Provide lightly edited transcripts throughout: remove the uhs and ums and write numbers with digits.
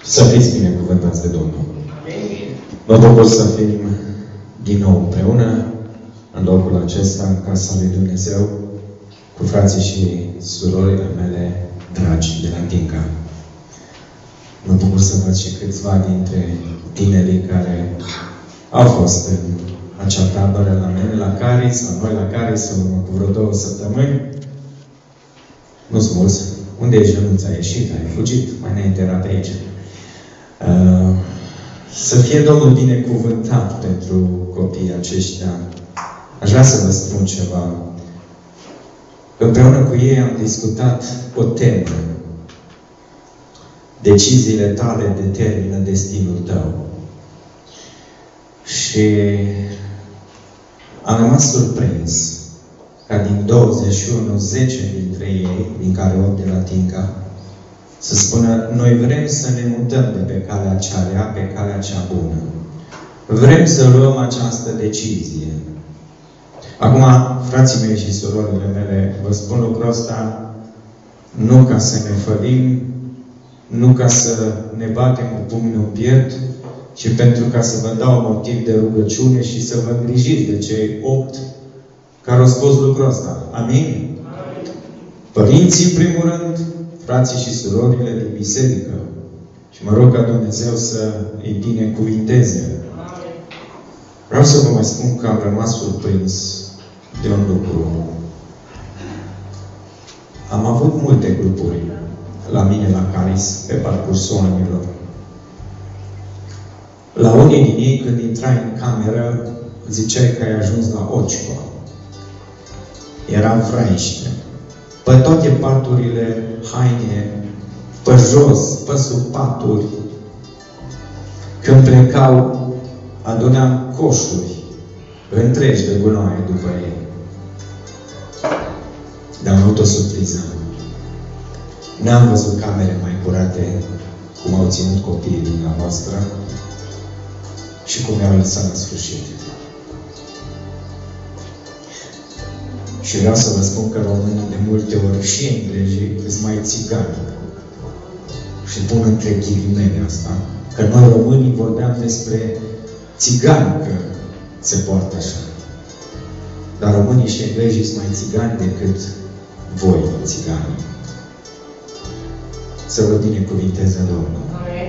Să fiți binecuvântați de Domnul. Mă bucur să fim din nou împreună în locul acesta, în casa lui Dumnezeu, cu frații și surorile mele dragi de la Tinca. Mă bucur să văd și câțiva dintre tinerii care au fost în acea tabără la mine, la Cari, sau noi la Cari, sau cu vreo 2 săptămâni. Nu-s mulți. Unde ești, Ionuț? Ai ieșit, ai fugit, mai înainte era pe aici. Să fie Domnul binecuvântat pentru copiii aceștia. Aș vrea să vă spun ceva. Împreună cu ei am discutat o temă. Deciziile tale determină destinul tău. Și am rămas surprins ca din 21, 10 dintre ei, din care 8 de la Tinca, să spună, noi vrem să ne mutăm de pe calea cea rea, pe calea cea bună. Vrem să luăm această decizie. Acum, frații mei și surorile mele, vă spun lucrul ăsta nu ca să ne fălim, nu ca să ne batem cu pumnul în piept, ci pentru ca să vă dau motiv de rugăciune și să vă îngrijiți de cei 8 care au spus lucrul ăsta. Amin? Părinții, în primul rând, frații și surorile din biserică. Și mă rog ca Dumnezeu să îi binecuvinteze. Vreau să vă mai spun că am rămas surprins de un lucru. Am avut multe grupuri la mine la Caris, pe parcursul anilor. La unii din ei, când intrai în cameră, ziceai că ai ajuns la Occo. Eram fraiște. Pe toate paturile, haine, pe jos, pe sub paturi. Când plecau, adunam coșuri întregi de gunoaie după ei. Dar am avut o surpriză. N-am văzut camere mai curate cum au ținut copiii dumneavoastră și cum i-au lăsat la sfârșit. Și vreau să vă spun că românii de multe ori și englezii sunt mai țigani. Și pun între ghilimele asta, că noi românii vorbeam despre țigani, că se poartă așa. Dar românii și englezii sunt mai țigani decât voi, țiganii. Să vă binecuvinteze Domnul.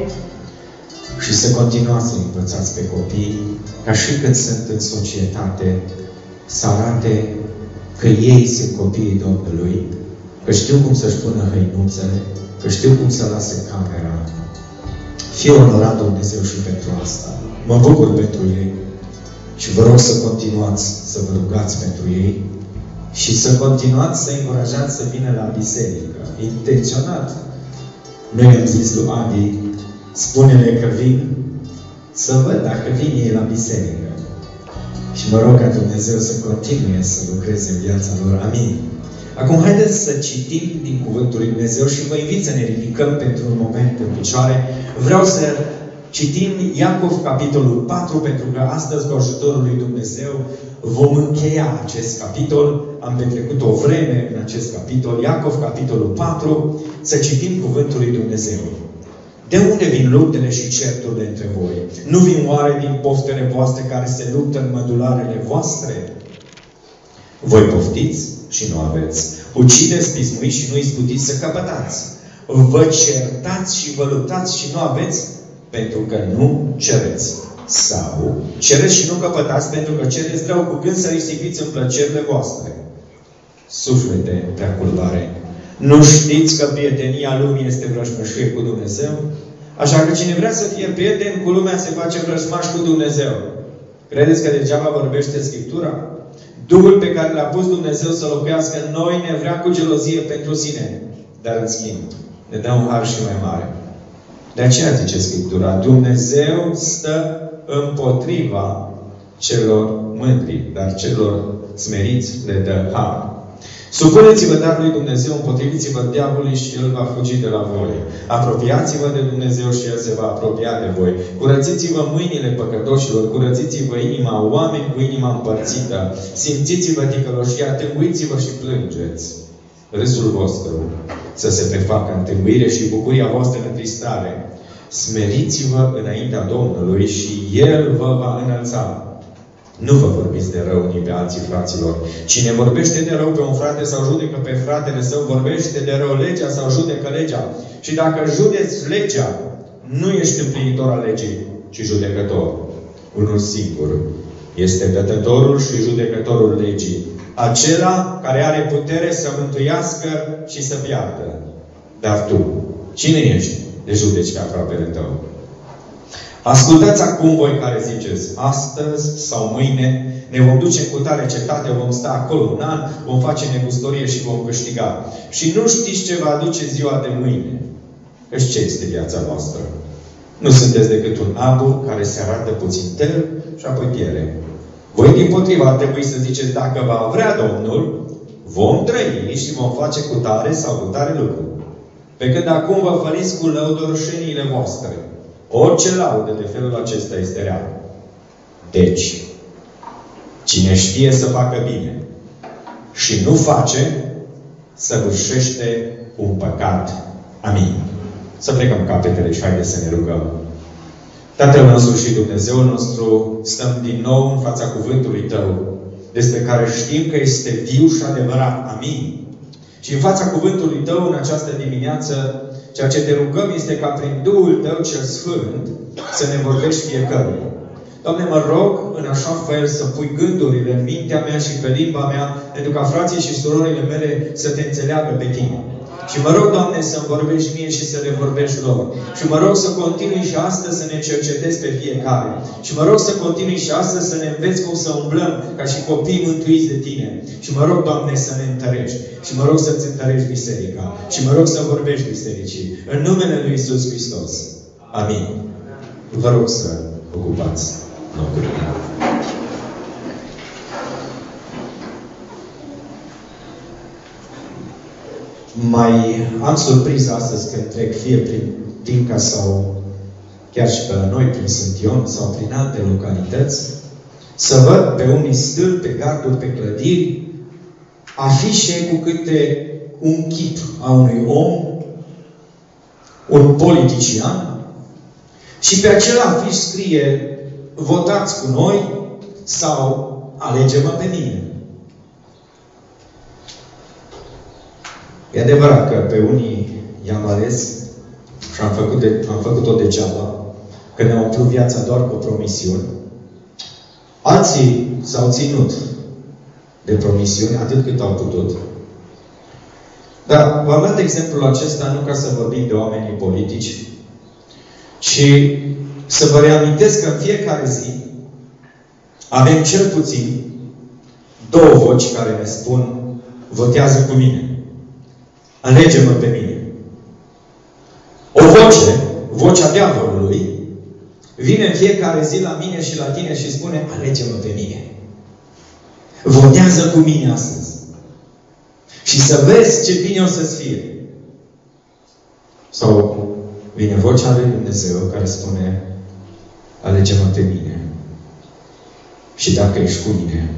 Și să continuați să învățați pe copii, ca și când sunt în societate, să arate că ei sunt copiii Domnului, că știu cum să-și pună hăinuțele, că știu cum să lase camera. Fie onorat Dumnezeu și pentru asta. Mă bucur pentru ei și vă rog să continuați să vă rugați pentru ei și să continuați să încurajați să vină la biserică. Intenționat. Noi am zis lui Adi, spune-le că vin, să văd dacă vin ei la biserică. Și mă rog ca Dumnezeu să continue să lucreze în viața lor. Amin. Acum, haideți să citim din Cuvântul lui Dumnezeu și vă invit să ne ridicăm pentru un moment în picioare. Vreau să citim Iacov, capitolul 4, pentru că astăzi, cu ajutorul lui Dumnezeu, vom încheia acest capitol. Am petrecut o vreme în acest capitol. Iacov, capitolul 4, să citim Cuvântul lui Dumnezeu. De unde vin luptele și certurile între voi? Nu vin oare din poftele voastre care se luptă în mădularele voastre? Voi poftiți și nu aveți. Ucideți, pismuiți și nu izbutiți să căpătați. Vă certați și vă luptați și nu aveți pentru că nu cereți. Sau cereți și nu căpătați pentru că cereți rău cu gând să risipiți în plăcerile voastre. Suflete prea curvare. Nu știți că prietenia lumii este vrăjmășie cu Dumnezeu? Așa că cine vrea să fie prieten cu lumea se face vrăjmaș cu Dumnezeu. Credeți că degeaba vorbește Scriptura? Duhul pe care l-a pus Dumnezeu să locuiască în noi ne vrea cu gelozie pentru sine. Dar în schimb, ne dă un har și mai mare. De aceea zice Scriptura, Dumnezeu stă împotriva celor mândri, dar celor smeriți le dă har. Supuneți-vă dar lui Dumnezeu, împotriviți-vă diavolului și El va fugi de la voi. Apropiați-vă de Dumnezeu și El se va apropia de voi. Curățiți-vă mâinile păcătoșilor, curățiți-vă inima, oameni cu inima împărțită. Simțiți-vă ticăloșia, tânguiți-vă și plângeți. Râsul vostru să se prefacă în tânguire și bucuria voastră în întristare. smeriți-vă înaintea Domnului și El vă va înălța. Nu vă vorbiți de rău unii pe alții, fraților. Cine vorbește de rău pe un frate sau judecă pe fratele său, vorbește de rău legea sau judecă legea. Și dacă județi legea, nu ești împlinitor al legii, ci judecător. Unul singur este dătătorul și judecătorul legii. Acela care are putere să mântuiască și să piardă. Dar tu, cine ești de judeci pe aproapele tău? Ascultați acum voi care ziceți, astăzi sau mâine ne vom duce în cutare cetate, vom sta acolo un an, vom face negustorie și vom câștiga. Și nu știți ce va aduce ziua de mâine. Căci ce este viața voastră? Nu sunteți decât un abur care se arată puțin tel și apoi piere. Voi dimpotriva ar trebui să ziceți, dacă va vrea Domnul, vom trăi și vom face cutare sau cutare lucru. Pe când acum vă făriți cu lăudăroșeniile voastre. Orice laudă de felul acesta este rea. Deci, cine știe să facă bine și nu face, săvârșește un păcat. Amin. Să plecăm capetele și haideți să ne rugăm. Tatăl nostru și Dumnezeul nostru, stăm din nou în fața cuvântului Tău, despre care știm că este viu și adevărat. Amin. Și în fața cuvântului Tău, în această dimineață, ceea ce te rugăm este ca prin Duhul Tău cel Sfânt să ne vorbești fiecăruia. Doamne, mă rog în așa fel să pui gândurile în mintea mea și pe limba mea, pentru ca frații și surorile mele să te înțeleagă pe Tine. Și mă rog, Doamne, să-mi vorbești mie și să le vorbești lor. Și mă rog să continui și astăzi să ne cercetezi pe fiecare. Și mă rog să continui și astăzi să ne înveți cum să umblăm ca și copii mântuiți de Tine. Și mă rog, Doamne, să ne întărești. Și mă rog să-ți întărești biserica. Și mă rog să vorbești bisericii. În numele Lui Iisus Hristos. Amin. Vă rog să ocupați locurile. Mai am surpriză astăzi când trec fie prin Tinca sau chiar și pe la noi, prin Sfânt Ion sau prin alte localități, să văd pe unii stâlpi, pe garduri, pe clădiri, afișe cu câte un chip a unui om, un politician, și pe acel afiș scrie: votați cu noi sau alege-mă pe mine. E adevărat că pe unii i-am ales și am făcut-o degeaba, că ne-au umplut viața doar cu promisiuni. Alții s-au ținut de promisiuni atât cât au putut. Dar v-am dat exemplul acesta nu ca să vorbim de oamenii politici, ci să vă reamintesc că în fiecare zi avem cel puțin două voci care ne spun: votează cu mine. Alege-mă pe mine. O voce, vocea diavolului, vine în fiecare zi la mine și la tine și spune: alege-mă pe mine. Votează cu mine astăzi. Și să vezi ce bine o să-ți fie. Sau vine vocea lui Dumnezeu care spune: alege-mă pe mine. Și dacă ești cu mine,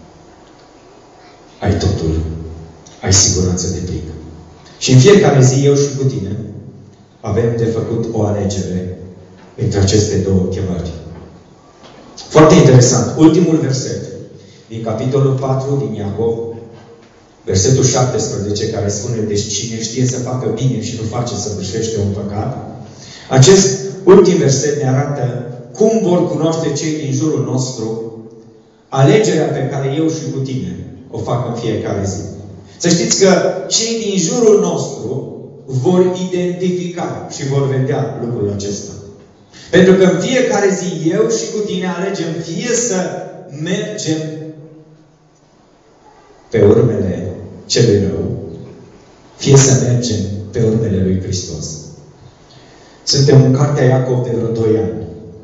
ai totul. Ai siguranță de plină. Și în fiecare zi, eu și cu tine, avem de făcut o alegere între aceste două chemări. Foarte interesant. Ultimul verset din capitolul 4 din Iacov, versetul 17, care spune: deci cine știe să facă bine și nu face, săvârșește un păcat. Acest ultim verset ne arată cum vor cunoaște cei din jurul nostru alegerea pe care eu și cu tine o fac în fiecare zi. Să știți că cei din jurul nostru vor identifica și vor vedea lucrul acesta. Pentru că în fiecare zi eu și cu tine alegem fie să mergem pe urmele celui rău, fie să mergem pe urmele lui Hristos. Suntem în cartea Iacov de vreo 2 ani.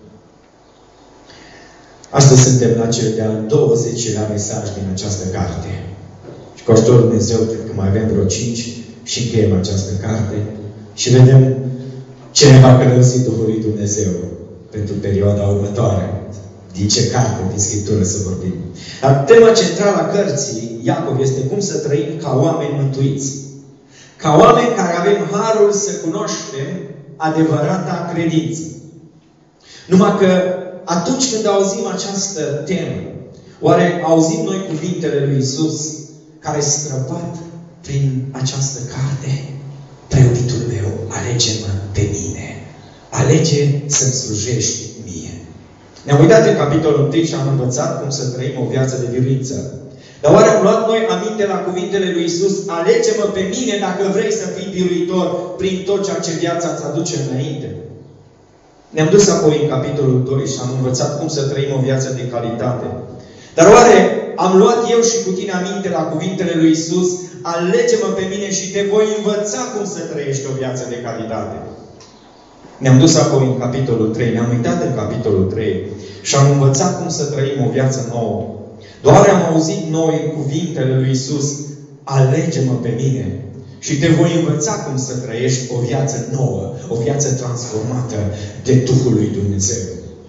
Astăzi suntem la cel de-al 20-lea mesaj din această carte. Și cu ajutorul Dumnezeu, cred că mai avem vreo 5 și încheiem această carte și vedem ce ne va călăuzi Duhul lui Dumnezeu pentru perioada următoare. Din ce carte, din Scriptură să vorbim. Dar tema centrală a cărții Iacov este cum să trăim ca oameni mântuiți. Ca oameni care avem harul să cunoaștem adevărata credință. Numai că atunci când auzim această temă, oare auzim noi cuvintele lui Iisus care străbat prin această carte? Preobitul meu, alege-mă pe mine. Alege să-mi slujești mie. Ne-am uitat în capitolul 1 și am învățat cum să trăim o viață de biruință. Dar oare am luat noi aminte la cuvintele lui Iisus? Alege-mă pe mine dacă vrei să fii biruitor prin tot ceea ce viața îți aduce înainte. Ne-am dus apoi în capitolul 2 și am învățat cum să trăim o viață de calitate. Dar oare am luat eu și cu tine aminte la cuvintele lui Iisus? Alege-mă pe mine și te voi învăța cum să trăiești o viață de calitate. Ne-am dus apoi în capitolul 3, ne-am uitat în capitolul 3 și am învățat cum să trăim o viață nouă. Doar am auzit noi cuvintele lui Iisus, alege-mă pe mine și te voi învăța cum să trăiești o viață nouă, o viață transformată de Duhul lui Dumnezeu.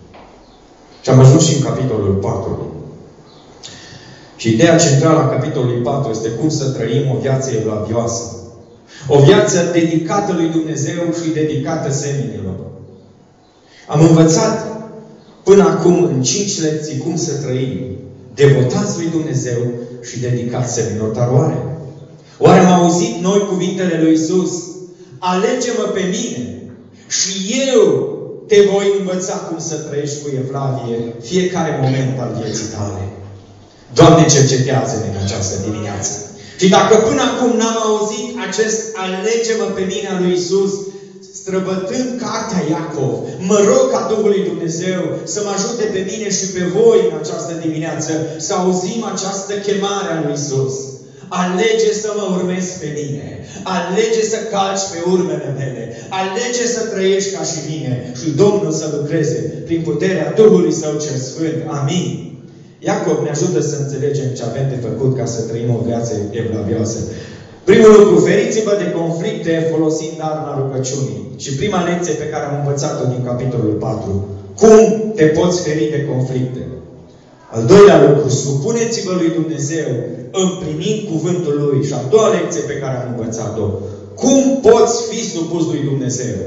Și am ajuns și în capitolul 4. Și ideea centrală a capitolului 4 este cum să trăim o viață evlavioasă. O viață dedicată lui Dumnezeu și dedicată semenilor. Am învățat până acum în 5 lecții cum să trăim devotați lui Dumnezeu și dedicați semenilor. Dar oare am auzit noi cuvintele lui Iisus? Alege-mă pe mine și eu te voi învăța cum să trăiești cu evlavie fiecare moment al vieții tale. Doamne, cercetează-ne în această dimineață. Și dacă până acum n-am auzit acest alege-mă pe mine al lui Iisus, străbătând cartea Iacov, mă rog ca Duhul lui Dumnezeu să mă ajute pe mine și pe voi în această dimineață să auzim această chemare a lui Iisus. Alege să mă urmezi pe mine. Alege să calci pe urmele mele. Alege să trăiești ca și mine. Și Domnul să lucreze prin puterea Duhului Său cel Sfânt. Amin. Iacov ne ajută să înțelegem ce avem de făcut ca să trăim o viață evlavioasă. Primul lucru, feriți-vă de conflicte folosind arma rugăciunii. Și prima lecție pe care am învățat-o din capitolul 4. Cum te poți feri de conflicte? Al doilea lucru, supuneți-vă lui Dumnezeu împlinind cuvântul Lui. Și a doua lecție pe care am învățat-o. Cum poți fi supus lui Dumnezeu?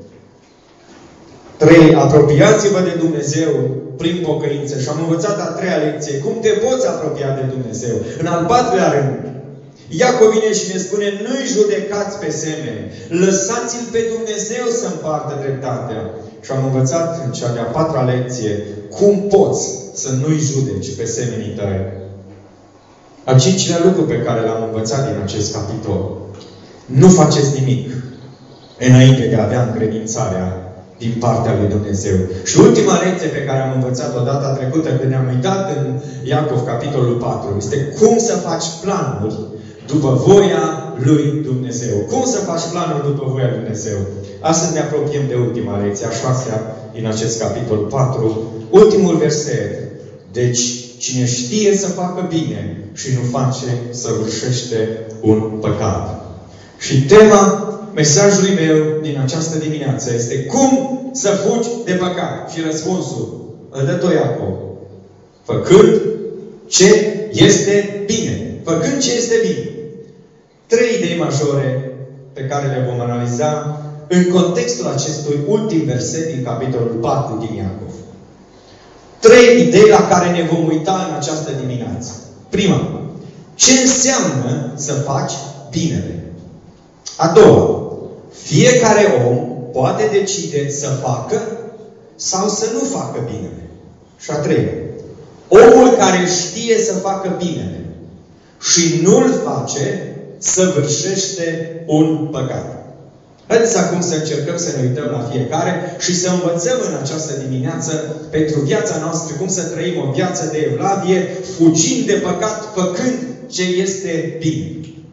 3. Apropiați-vă de Dumnezeu prin pocăință. Și am învățat a treia lecție. Cum te poți apropia de Dumnezeu? În al patrulea rând, Iacov vine și ne spune, nu-i judecați pe semeni. Lăsați-l pe Dumnezeu să împartă dreptatea. Și am învățat în cea de-a patra lecție, cum poți să nu-i judeci pe semenii tăi. A cincilea lucru pe care l-am învățat din acest capitol. Nu faceți nimic înainte de a avea încredințarea din partea lui Dumnezeu. Și ultima lecție pe care am învățat-o data trecută când ne-am uitat în Iacov, capitolul 4, este cum să faci planuri după voia lui Dumnezeu. Cum să faci planuri după voia lui Dumnezeu? Astăzi ne apropiem de ultima lecție, a 6-a din acest capitol 4. Ultimul verset. Deci, cine știe să facă bine și nu face, săvârșește un păcat. Și tema mesajului meu din această dimineață este cum să fugi de păcat. Și răspunsul îl dă tot Iacov. Făcând ce este bine. Făcând ce este bine. 3 idei majore pe care le vom analiza în contextul acestui ultim verset din capitolul 4 din Iacov. 3 idei la care ne vom uita în această dimineață. Prima. Ce înseamnă să faci binele? A doua. Fiecare om poate decide să facă sau să nu facă binele. Și a treia. Omul care știe să facă binele și nu-l face, săvârșește un păcat. Haideți acum să încercăm să ne uităm la fiecare și să învățăm în această dimineață pentru viața noastră cum să trăim o viață de evlavie, fugind de păcat, făcând ce este bine.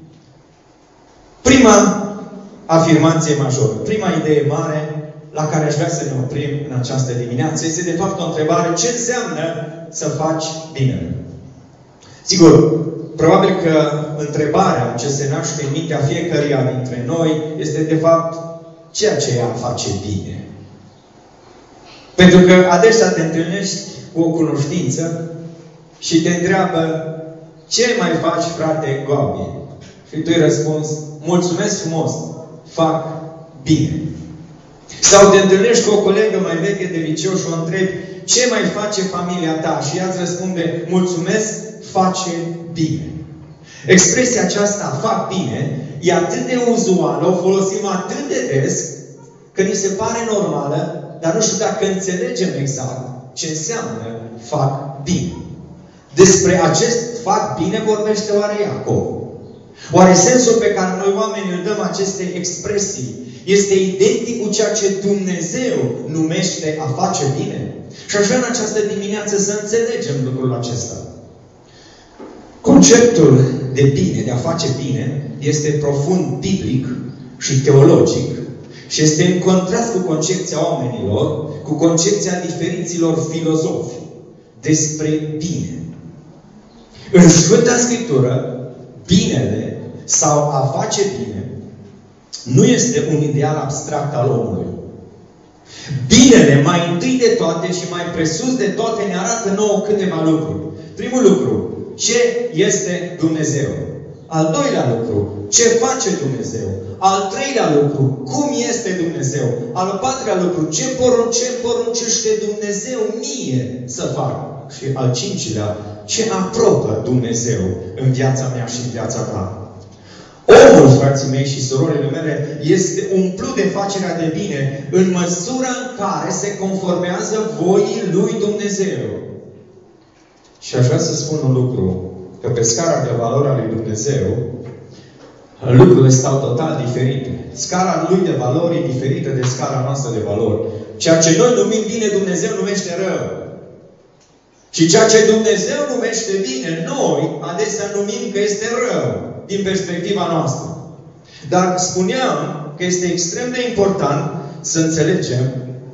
Prima afirmație majoră, prima idee mare la care aș vrea să ne oprim în această dimineață este de fapt o întrebare: ce înseamnă să faci bine? Sigur, probabil că întrebarea ce se naște în mintea fiecăruia dintre noi este de fapt ceea ce ea face bine. Pentru că adesea te întâlnești cu o cunoștință și te întreabă: ce mai faci, frate Goabie? Și tu îi răspunzi: mulțumesc frumos, fac bine. Sau te întâlnești cu o colegă mai veche de liceu și o întrebi, ce mai face familia ta? Și ea îți răspunde, mulțumesc, face bine. Expresia aceasta, fac bine, e atât de uzuală, o folosim atât de des, că ni se pare normală, dar nu știu dacă înțelegem exact ce înseamnă fac bine. Despre acest fac bine vorbește oare Iacov? Oare sensul pe care noi oamenii îl dăm acestei expresii este identic cu ceea ce Dumnezeu numește a face bine? Și aș vrea în această dimineață să înțelegem lucrul acesta. Conceptul de bine, de a face bine, este profund biblic și teologic și este în contrast cu concepția oamenilor, cu concepția diferiților filozofi despre bine. În Sfânta Scriptură, binele sau a face bine nu este un ideal abstract al omului. Binele, mai întâi de toate și mai presus de toate, ne arată nouă câteva lucruri. Primul lucru, ce este Dumnezeu? Al doilea lucru, ce face Dumnezeu? Al treilea lucru, cum este Dumnezeu? Al patrulea lucru, ce poruncește Dumnezeu mie să fac? Și al cincilea, ce aprobă Dumnezeu în viața mea și în viața ta? Omul, frații mei și surorile mele, este umplut de facerea de bine în măsura în care se conformează voii lui Dumnezeu. Și aș vrea să spun un lucru, că pe scara de valori a lui Dumnezeu, lucrurile stau total diferite. Scara lui de valori e diferită de scara noastră de valori. Ceea ce noi numim bine, Dumnezeu numește rău. Și ceea ce Dumnezeu numește bine, noi adesea numim că este rău, din perspectiva noastră. Dar spuneam că este extrem de important să înțelegem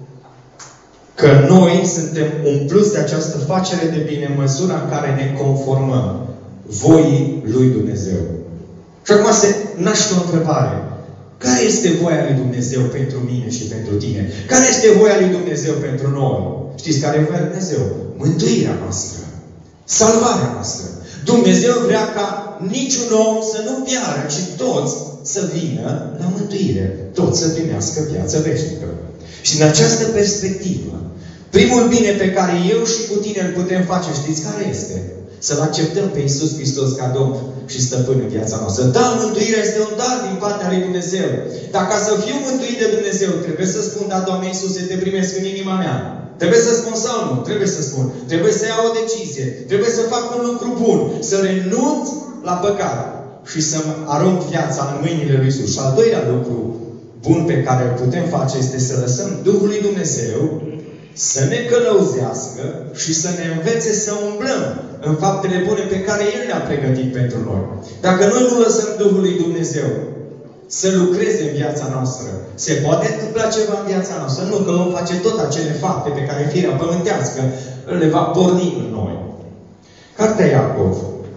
că noi suntem umpluți de această facere de bine în măsura în care ne conformăm voii lui Dumnezeu. Și acum se naște o întrebare. Care este voia lui Dumnezeu pentru mine și pentru tine? Care este voia lui Dumnezeu pentru noi? Știți care e voia lui Dumnezeu? Mântuirea noastră. Salvarea noastră. Dumnezeu vrea ca niciun om să nu piară, ci toți să vină la mântuire. Toți să primească viață veșnică. Și în această perspectivă, primul bine pe care eu și cu tine îl putem face, știți care este? Să-L acceptăm pe Iisus Hristos ca Domn și Stăpân în viața noastră. Da, mântuirea este un dar din partea lui Dumnezeu. Dar ca să fiu mântuit de Dumnezeu, trebuie să spun, da, Doamne Iisuse, te primesc în inima mea. Trebuie să spun sau nu? Trebuie să spun. Trebuie să iau o decizie. Trebuie să fac un lucru bun. Să renunț la păcat. Și să-mi arunc viața în mâinile lui Iisus. Și al doilea lucru bun pe care îl putem face este să lăsăm Duhul lui Dumnezeu să ne călăuzească și să ne învețe să umblăm în faptele bune pe care El le-a pregătit pentru noi. Dacă noi nu lăsăm Duhul lui Dumnezeu să lucreze în viața noastră, se poate întâmpla ceva în viața noastră? Nu, că vom face tot acele fapte pe care firea pământească le va porni în noi. Cartea Iacov.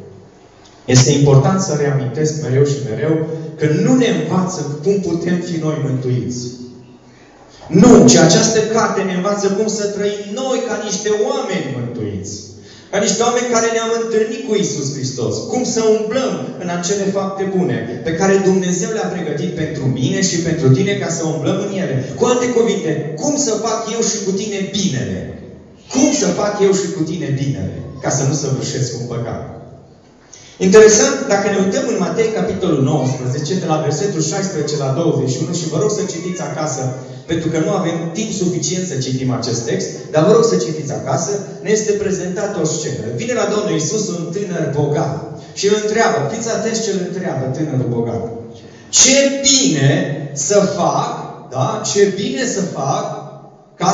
Este important să reamintesc mereu și mereu că nu ne învață cum putem fi noi mântuiți. Nu, ci această carte ne învață cum să trăim noi ca niște oameni mântuiți. Ca niște oameni care ne-am întâlnit cu Iisus Hristos. Cum să umblăm în acele fapte bune pe care Dumnezeu le-a pregătit pentru mine și pentru tine ca să umblăm în ele. Cu alte cuvinte, cum să fac eu și cu tine binele? Cum să fac eu și cu tine binele? Ca să nu săvârșesc un păcat. Interesant, dacă ne uităm în Matei, capitolul 19, de la versetul 16 la 21, și vă rog să citiți acasă, pentru că nu avem timp suficient să citim acest text, dar vă rog să citiți acasă, ne este prezentată o scenă. Vine la Domnul Iisus un tânăr bogat și îl întreabă, fiți atenți ce îl întreabă tânărul bogat. Ce bine să fac, da? Ce bine să fac ca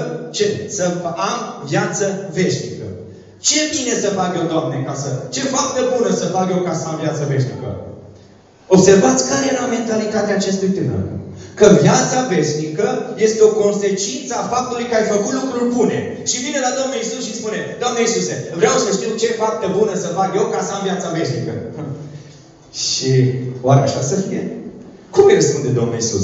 să am viață veșnică. Ce bine să fac eu, Doamne, ce faptă bună să fac eu ca să am viață veșnică? Observați care era mentalitatea acestui tânăr. Că viața veșnică este o consecință a faptului că ai făcut lucruri bune. Și vine la Domnul Iisus și spune, Doamne Iisuse, vreau să știu ce faptă bună să fac eu ca să am viața veșnică. Și oare așa să fie? Cum îi răspunde Domnul Iisus?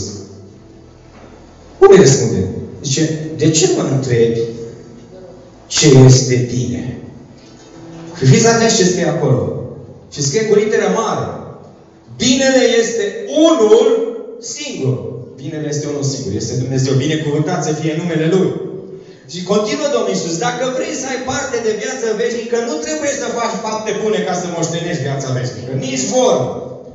Cum îi răspunde? Zice, de ce mă întrebi ce este bine? Și fiți atenți ce scrie acolo. Și scrie cu literă mare. Binele este unul singur. binele este unul singur. Este Dumnezeu. Binecuvântat să fie numele Lui. Și continuă Domnul Iisus. Dacă vrei să ai parte de viață veșnică, nu trebuie să faci fapte bune ca să moștenești viața veșnică. Nici vorbă.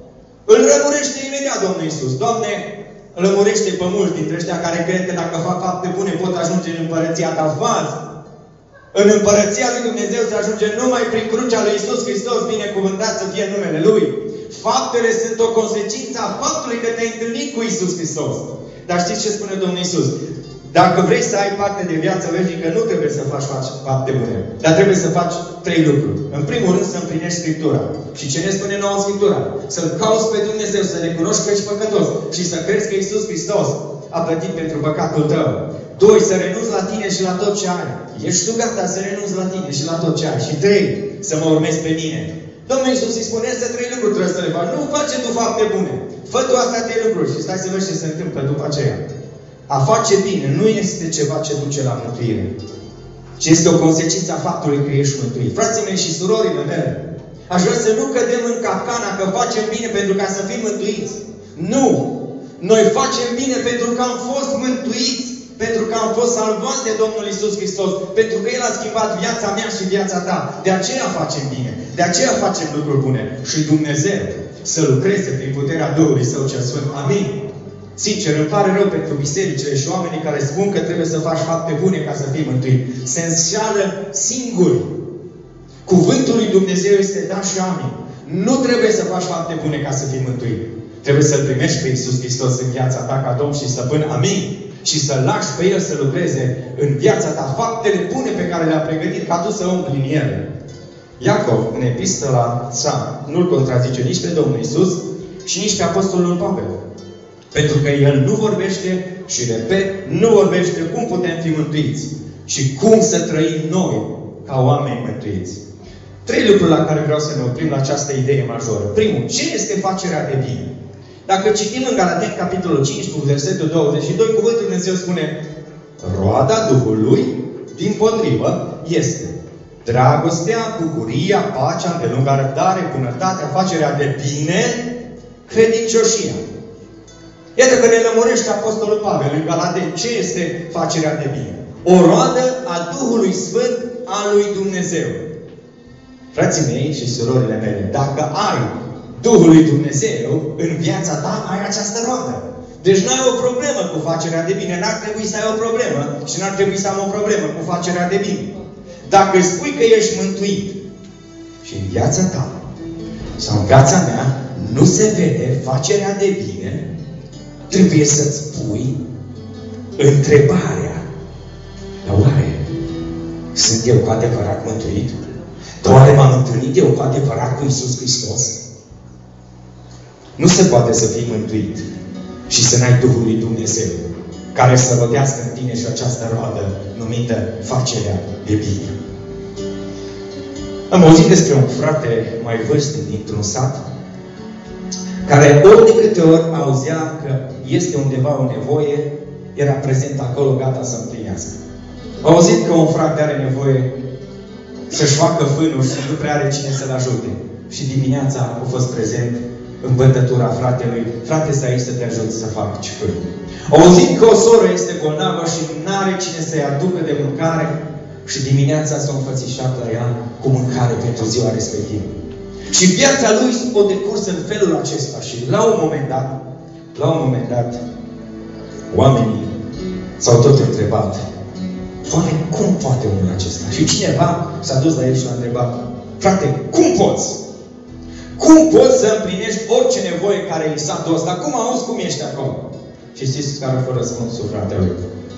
Îl rămurește imediat Domnul Iisus. Doamne, lămurește pe mulți dintre ăștia care cred că dacă fac fapte bune pot ajunge în împărăția ta. Față. În împărăția lui Dumnezeu se ajunge numai prin crucea lui Iisus Hristos, binecuvântat să fie numele Lui. Faptele sunt o consecință a faptului că te-ai întâlnit cu Iisus Hristos. Dar știți ce spune Domnul Iisus? Dacă vrei să ai parte de viață veșnică, nu trebuie să faci fapte bune. Dar trebuie să faci 3 lucruri. În primul rând să împlinești Scriptura. Și ce ne spune nouă Scriptura? Să-L cauți pe Dumnezeu, să recunoști că ești păcătos și să crezi că Iisus Hristos a plătit pentru păcatul tău. 2. Să renunți la tine și la tot ce ai. Ești tu gata să renunți la tine și la tot ce ai. Și 3. Să mă urmezi pe mine. Domnul Iisus îi spune, să 3 lucruri trebuie să le faci. Nu face tu fapte bune. Fă tu astea 3 lucruri și stai să vezi ce se întâmplă după aceea. A face bine nu este ceva ce duce la mântuire, ci este o consecință a faptului că ești mântuit. Frații mei și surorile mele, aș vrea să nu cădem în capcana că facem bine pentru ca să fim mântuiți. Nu! Noi facem bine pentru că am fost mântuiți, pentru că am fost salvați de Domnul Iisus Hristos, pentru că El a schimbat viața mea și viața ta. De aceea facem bine. De aceea facem lucruri bune. Și Dumnezeu să lucreze prin puterea Duhului Său cel Sfânt. Amin. Sincer, îmi pare rău pentru bisericile și oamenii care spun că trebuie să faci fapte bune ca să fii mântuit. Se înșeală singuri. Cuvântul lui Dumnezeu este da și amin. Nu trebuie să faci fapte bune ca să fii mântuit. Trebuie să-L primești pe Iisus Hristos în viața ta ca Domn și Stăpân. Amin. Și să lași pe El să lucreze în viața ta faptele bune pe care le-a pregătit ca tu să umpli în ele. Iacov, în epistola sa, nu-L contrazice nici pe Domnul Iisus și nici pe Apostolul Pavel. Pentru că El nu vorbește și, repet, nu vorbește cum putem fi mântuiți și cum să trăim noi ca oameni mântuiți. 3 lucruri la care vreau să ne oprim la această idee majoră. Primul, ce este facerea de bine? Dacă citim în Galateni, capitolul 5, cu versetul 22, cuvântul Dumnezeu spune: roada Duhului, dimpotrivă, este dragostea, bucuria, pacea, îndelunga răbdare, bunătatea, facerea de bine, credincioșia. Iată că ne lămurește Apostolul Pavel în Galateni ce este facerea de bine. O roadă a Duhului Sfânt al lui Dumnezeu. Frații mei și surorile mele, dacă ai Duhul lui Dumnezeu în viața ta, ai această roadă. Deci nu ai o problemă cu facerea de bine. N-ar trebui să ai o problemă și n-ar trebui să am o problemă cu facerea de bine. Dacă îi spui că ești mântuit și în viața ta sau în viața mea nu se vede facerea de bine, trebuie să-ți pui întrebarea: dar oare sunt eu cu adevărat mântuit? Dar oare m-am întâlnit eu cu adevărat cu Iisus Hristos? Nu se poate să fii mântuit și să n-ai Duhul lui Dumnezeu care să rodească în tine și această roadă numită facerea de bine. Am auzit despre un frate mai vârstic dintr-un sat care ori de câte ori auzea că este undeva o nevoie, era prezent acolo, gata să împlinească. Am auzit că un frate are nevoie să-și facă fânul și nu prea are cine să-l ajute. Și dimineața a fost prezent în bătătura fratelui: frate, să aici să te ajut să faci fân. Am auzit că o soră este bolnavă și nu are cine să-i aducă de mâncare și dimineața s-a înfățișat la ea cu mâncare pentru ziua respectivă. Și viața lui o decurs în felul acesta. Și la un moment dat, oamenii s-au tot întrebat: oare cum poate omul acesta? Și cineva s-a dus la el și l-a întrebat: frate, cum poți? Cum poți să împlinești orice nevoie care e în satul ăsta? Cum auzi cum ești acolo? Și știți care a fost răspunsul fratelui?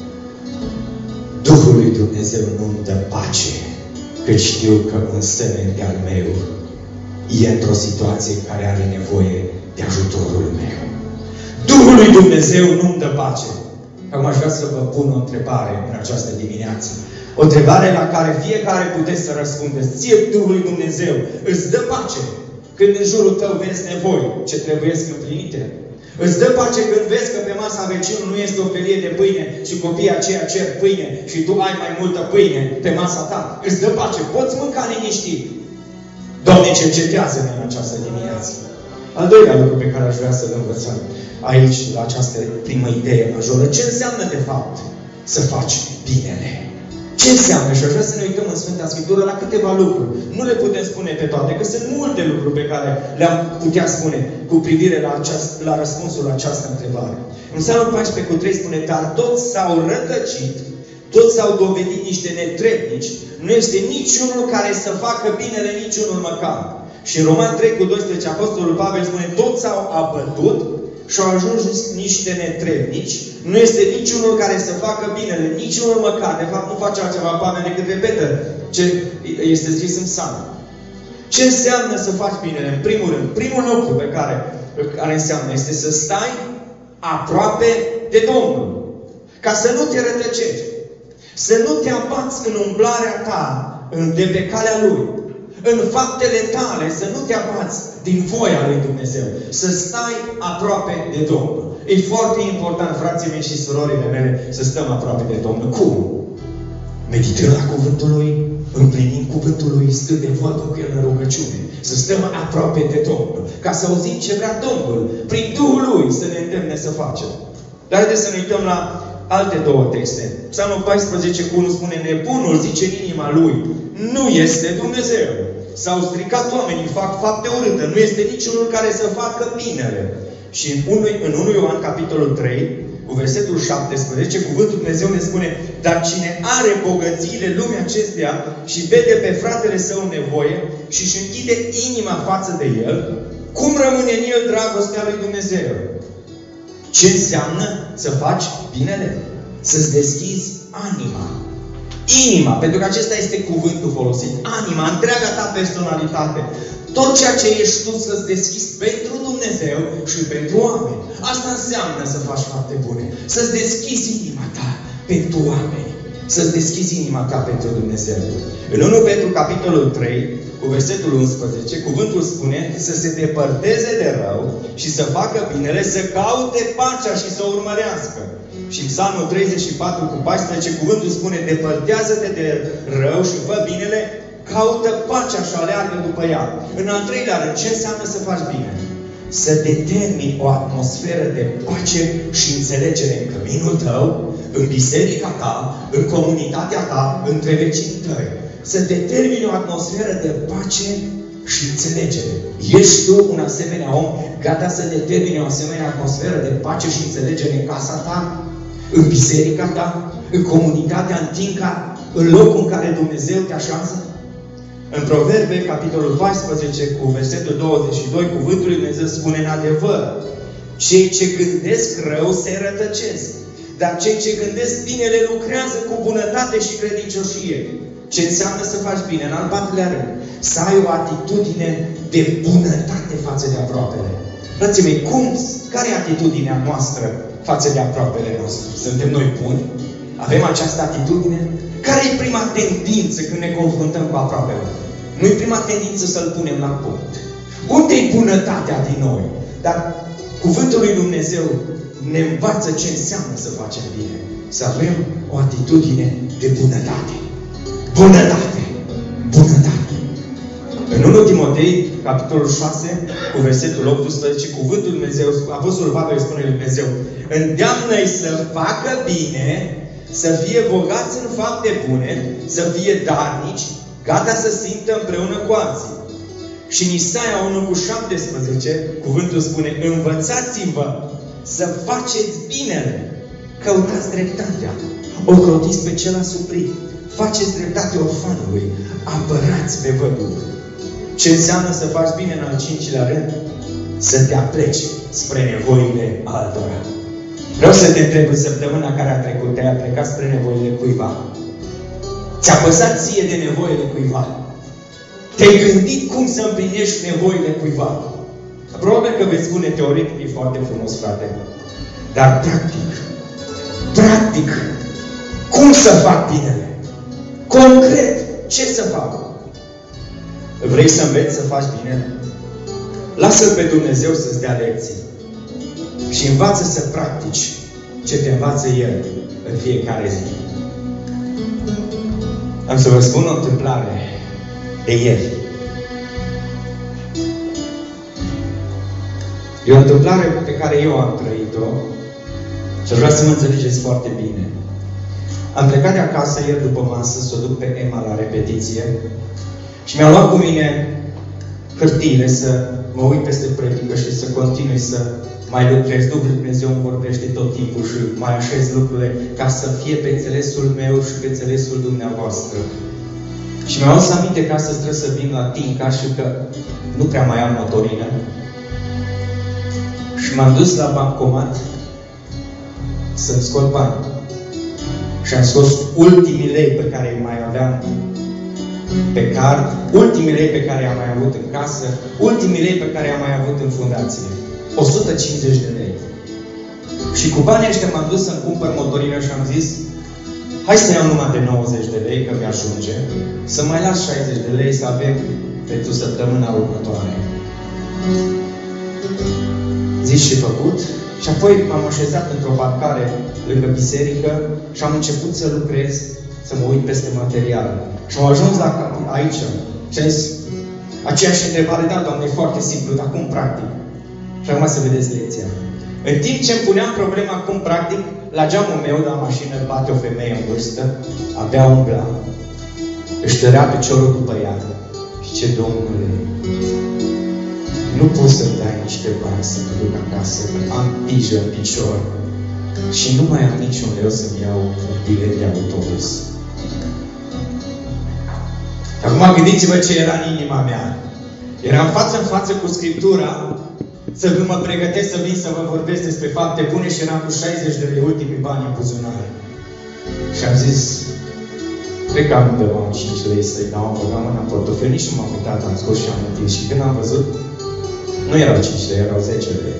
Duhul lui Dumnezeu nu-mi dă pace, că știu că un semn de-al meu e într-o situație în care are nevoie de ajutorul meu. Duhul lui Dumnezeu nu-mi dă pace. Acum aș vrea să vă pun o întrebare în această dimineață. O întrebare la care fiecare puteți să răspundeți. Ție Duhul lui Dumnezeu îți dă pace când în jurul tău vezi nevoi ce trebuie să împlinite? Îți dă pace când vezi că pe masa vecinului nu este o felie de pâine și copiii aceia cer pâine și tu ai mai multă pâine pe masa ta? Îți dă pace. Poți mânca liniștit. Doamne, cercetează-ne în această dimineață. Al doilea lucru pe care aș vrea să-l învățăm aici, la această primă idee majoră, ce înseamnă de fapt să faci binele? Ce înseamnă? Și aș vrea să ne uităm în Sfânta Scriptură la câteva lucruri. Nu le putem spune pe toate, că sunt multe lucruri pe care le-am putea spune cu privire la răspunsul la această întrebare. În Psalmul 14:3 spune, dar toți s-au rătăcit, toți s-au dovedit niște netrebnici, nu este niciunul care să facă binele, niciunul măcar. Și în Roman 3:12 Apostolul Pavel spune, toți s-au abătut și au ajuns niște netrebnici, nu este niciunul care să facă binele, niciunul măcar. De fapt, nu face altceva Pavel decât repetă ce este scris în Psalm. Ce înseamnă să faci binele? În primul rând, primul lucru pe care înseamnă este să stai aproape de Domnul. Ca să nu te rătăcești. Să nu te abați în umblarea ta de pe calea Lui. În faptele tale, să nu te abați din voia lui Dumnezeu. Să stai aproape de Domnul. E foarte important, frații mei și surorile mele, să stăm aproape de Domnul. Cum? Medităm la cuvântul Lui, împlinim cuvântul Lui, stând de vorbă cu El în rugăciune. Să stăm aproape de Domnul. Ca să auzim ce vrea Domnul. Prin Duhul Lui să ne îndemne să facem. Dar haideți să ne uităm la alte două texte. Psalmul 14:1 spune, nebunul zice în inima lui, nu este Dumnezeu. S-au stricat oamenii, fac fapte urâte. Nu este niciunul care să facă binele. Și în 1 Ioan, capitolul 3, cu versetul 17, cuvântul Dumnezeu ne spune, dar cine are bogățiile lumii acesteia și vede pe fratele său în nevoie și își închide inima față de el, cum rămâne în el dragostea lui Dumnezeu? Ce înseamnă să faci binele? Să-ți deschizi anima. Inima, pentru că acesta este cuvântul folosit. Anima, întreaga ta personalitate. Tot ceea ce ești tu să-ți deschizi pentru Dumnezeu și pentru oameni. Asta înseamnă să faci fapte bune. Să-ți deschizi inima ta pentru oameni. Să-ți deschizi inima ta pentru Dumnezeu. În 1 Petru, capitolul 3, cu versetul 11, cuvântul spune să se depărteze de rău și să facă binele, să caute pacea și să o urmărească. Și în Psalmul 34 cu 14, cuvântul spune, depărtează-te de rău și fă binele, caută pacea și aleargă după ea. În al treilea rând, ce înseamnă să faci bine? Să determini o atmosferă de pace și înțelegere în căminul tău, în biserica ta, în comunitatea ta, între vecinii tăi. Să determini o atmosferă de pace și înțelegere. Ești tu un asemenea om gata să determini o asemenea atmosferă de pace și înțelegere în casa ta, în biserica ta, în comunitatea, în tinca, în locul în care Dumnezeu te așează? În Proverbe, capitolul 14, cu versetul 22, cuvântul lui Dumnezeu spune în adevăr, cei ce gândesc rău se rătăcesc, dar cei ce gândesc binele lucrează cu bunătate și credincioșie. Ce înseamnă să faci bine? În al patrulea rând, să ai o atitudine de bunătate față de aproapele. Frații mei, care e atitudinea noastră față de aproapele nostru? Suntem noi buni? Avem această atitudine? Care e prima tendință când ne confruntăm cu aproapele? Nu e prima tendință să-l punem la punct. Unde e bunătatea din noi? Dar cuvântul lui Dumnezeu ne învață ce înseamnă să facem bine. Să avem o atitudine de bunătate. Bunătate! Bunătate! În 1 Timotei, capitolul 6, cu versetul 18, cuvântul lui Dumnezeu, Apostolul Pavel spune lui Dumnezeu, îndeamnă-i să facă bine, să fie bogați în fapte bune, să fie darnici, gata să simtă împreună cu alții. Și în Isaia 1:17, cuvântul spune, învățați-vă să faceți binele, căutați dreptatea, ocrotiți pe cel asuprit, faceți dreptate orfanului, apărați pe văduv. Ce înseamnă să faci bine în al cincilea rând? Să te apleci spre nevoile altora. Vreau să te întreb, în săptămâna care a trecut, te-ai plecat spre nevoile cuiva? Ți-a păsat ție de nevoile cuiva? Te-ai gândit cum să împlinești nevoile cuiva? Probabil că veți spune teoretic, e foarte frumos, frate. Dar practic, cum să fac binele? Concret, ce să fac? Vrei să înveți să faci bine? Lasă-L pe Dumnezeu să-ți dea lecții. Și învață să practici ce te învață El în fiecare zi. Am să vă spun o întâmplare de ieri. E o întâmplare pe care eu am trăit-o și aș vrea să mă înțelegeți foarte bine. Am plecat de acasă ieri după masă să o duc pe Emma la repetiție și mi-am luat cu mine hârtiile să mă uit peste predică și să continui să mai lucrez. Duhul Dumnezeu îmi vorbește tot timpul și mai așez lucrurile ca să fie pe înțelesul meu și pe înțelesul dumneavoastră. Și mi-am adus aminte că astăzi trebuie să vin la Tinca și că nu prea mai am motorină. Și m-am dus la bancomat să-mi scot bani. Și am scos ultimii lei pe care îi mai aveam pe card, ultimii lei pe care i-am mai avut în casă, ultimii lei pe care i-am mai avut în fundație. 150 de lei. Și cu banii ăștia m-am dus să-mi cumpăr motorină și am zis hai să iau numai de 90 de lei, că mi-ajunge, să mai las 60 de lei să avem pentru săptămâna următoare. Zis și făcut. Și apoi m-am așezat într-o parcare lângă biserică și am început să lucrez, să mă uit peste material. Și am ajuns la aici și am zis aceeași întrebare, da, Doamne, e foarte simplu, dar cum practic? Și acum să vedeți lecția. În timp ce îmi puneam problema cum practic, la geamul meu, la mașină, bate o femeie în vârstă, abia umbla, își tărea piciorul după ea. Și ce, Domnule, nu poți să-mi dai niște bani să mă duc acasă, că am pijă în picior și nu mai am niciun leu să-mi iau un bilet de autobuz. Acum gândiți-vă ce era în inima mea. Eram față în față cu Scriptura să mă pregătesc să vin să vă vorbesc despre fapte bune și eram cu 60 de lei ultimii bani în buzunare. Și am zis, cred că am undeva 5 lei să-i dau, am băgat mâna în portofel, nici nu m-am uitat, am scos și am întins. Și când am văzut, nu erau 5 lei, erau 10 lei.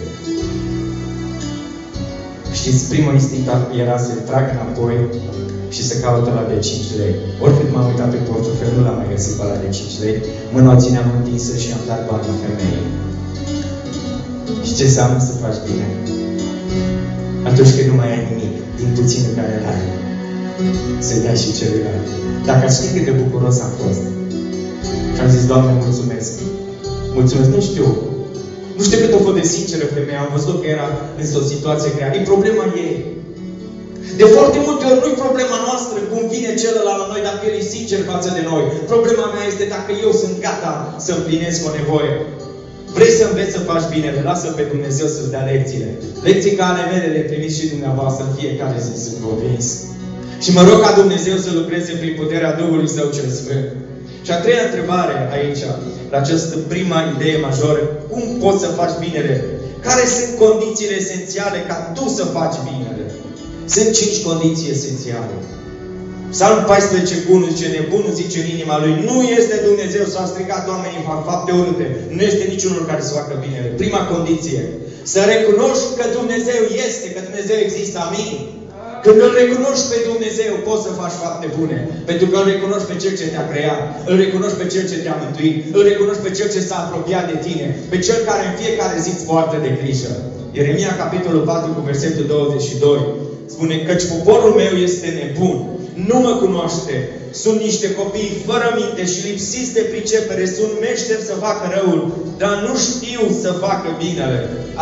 Știți, primul instinct era să trag înapoi și să caut ăla de 5 lei. Oricât m-am uitat pe portofel, nu l-am mai găsit pe ăla de 5 lei. Mâna o țineam întinsă și am dat banii femeii. Și ce înseamnă să faci bine? Atunci când nu mai ai nimic, din puținul care îl ai, să-i dai și celuilalt. Dacă ați ști cât de bucuros am fost. Și am zis, Doamne, mulțumesc. Mulțumesc, nu știu. Nu știu cât o fost de sinceră femeia. Am văzut că era într-o situație grea. E problema ei. De foarte multe ori nu-i problema noastră cum vine celălalt la noi, dacă el e sincer față de noi. Problema mea este dacă eu sunt gata să împlinesc o nevoie. Vrei să înveți să faci bine, lasă pe Dumnezeu să-ți dea lecțiile. Lecții ca ale mele le primiți și dumneavoastră în fiecare zi, sunt convins. Și mă rog ca Dumnezeu să lucreze prin puterea Duhului Său cel Sfânt. Și a treia întrebare aici, la această prima idee majoră, cum poți să faci binele? Care sunt condițiile esențiale ca tu să faci binele? Sunt 5 condiții esențiale. Psalm 14 cu 1 zice, nebunul zice în inima lui, nu este Dumnezeu, s-a strigat oamenii, fac fapte urâte. Nu este niciunul care să facă binele. Prima condiție, să recunoști că Dumnezeu este, că Dumnezeu există. Amin. Când îl recunoști pe Dumnezeu, poți să faci fapte bune. Pentru că îl recunoști pe Cel ce te-a creat, îl recunoști pe Cel ce te-a mântuit, îl recunoști pe Cel ce s-a apropiat de tine, pe Cel care în fiecare zi îți poartă de grijă. Ieremia, capitolul 4, cu versetul 22, spune, căci poporul meu este nebun, nu mă cunoaște, sunt niște copii fără minte și lipsiți de pricepere, sunt meșteri să facă răul, dar nu știu să facă binele.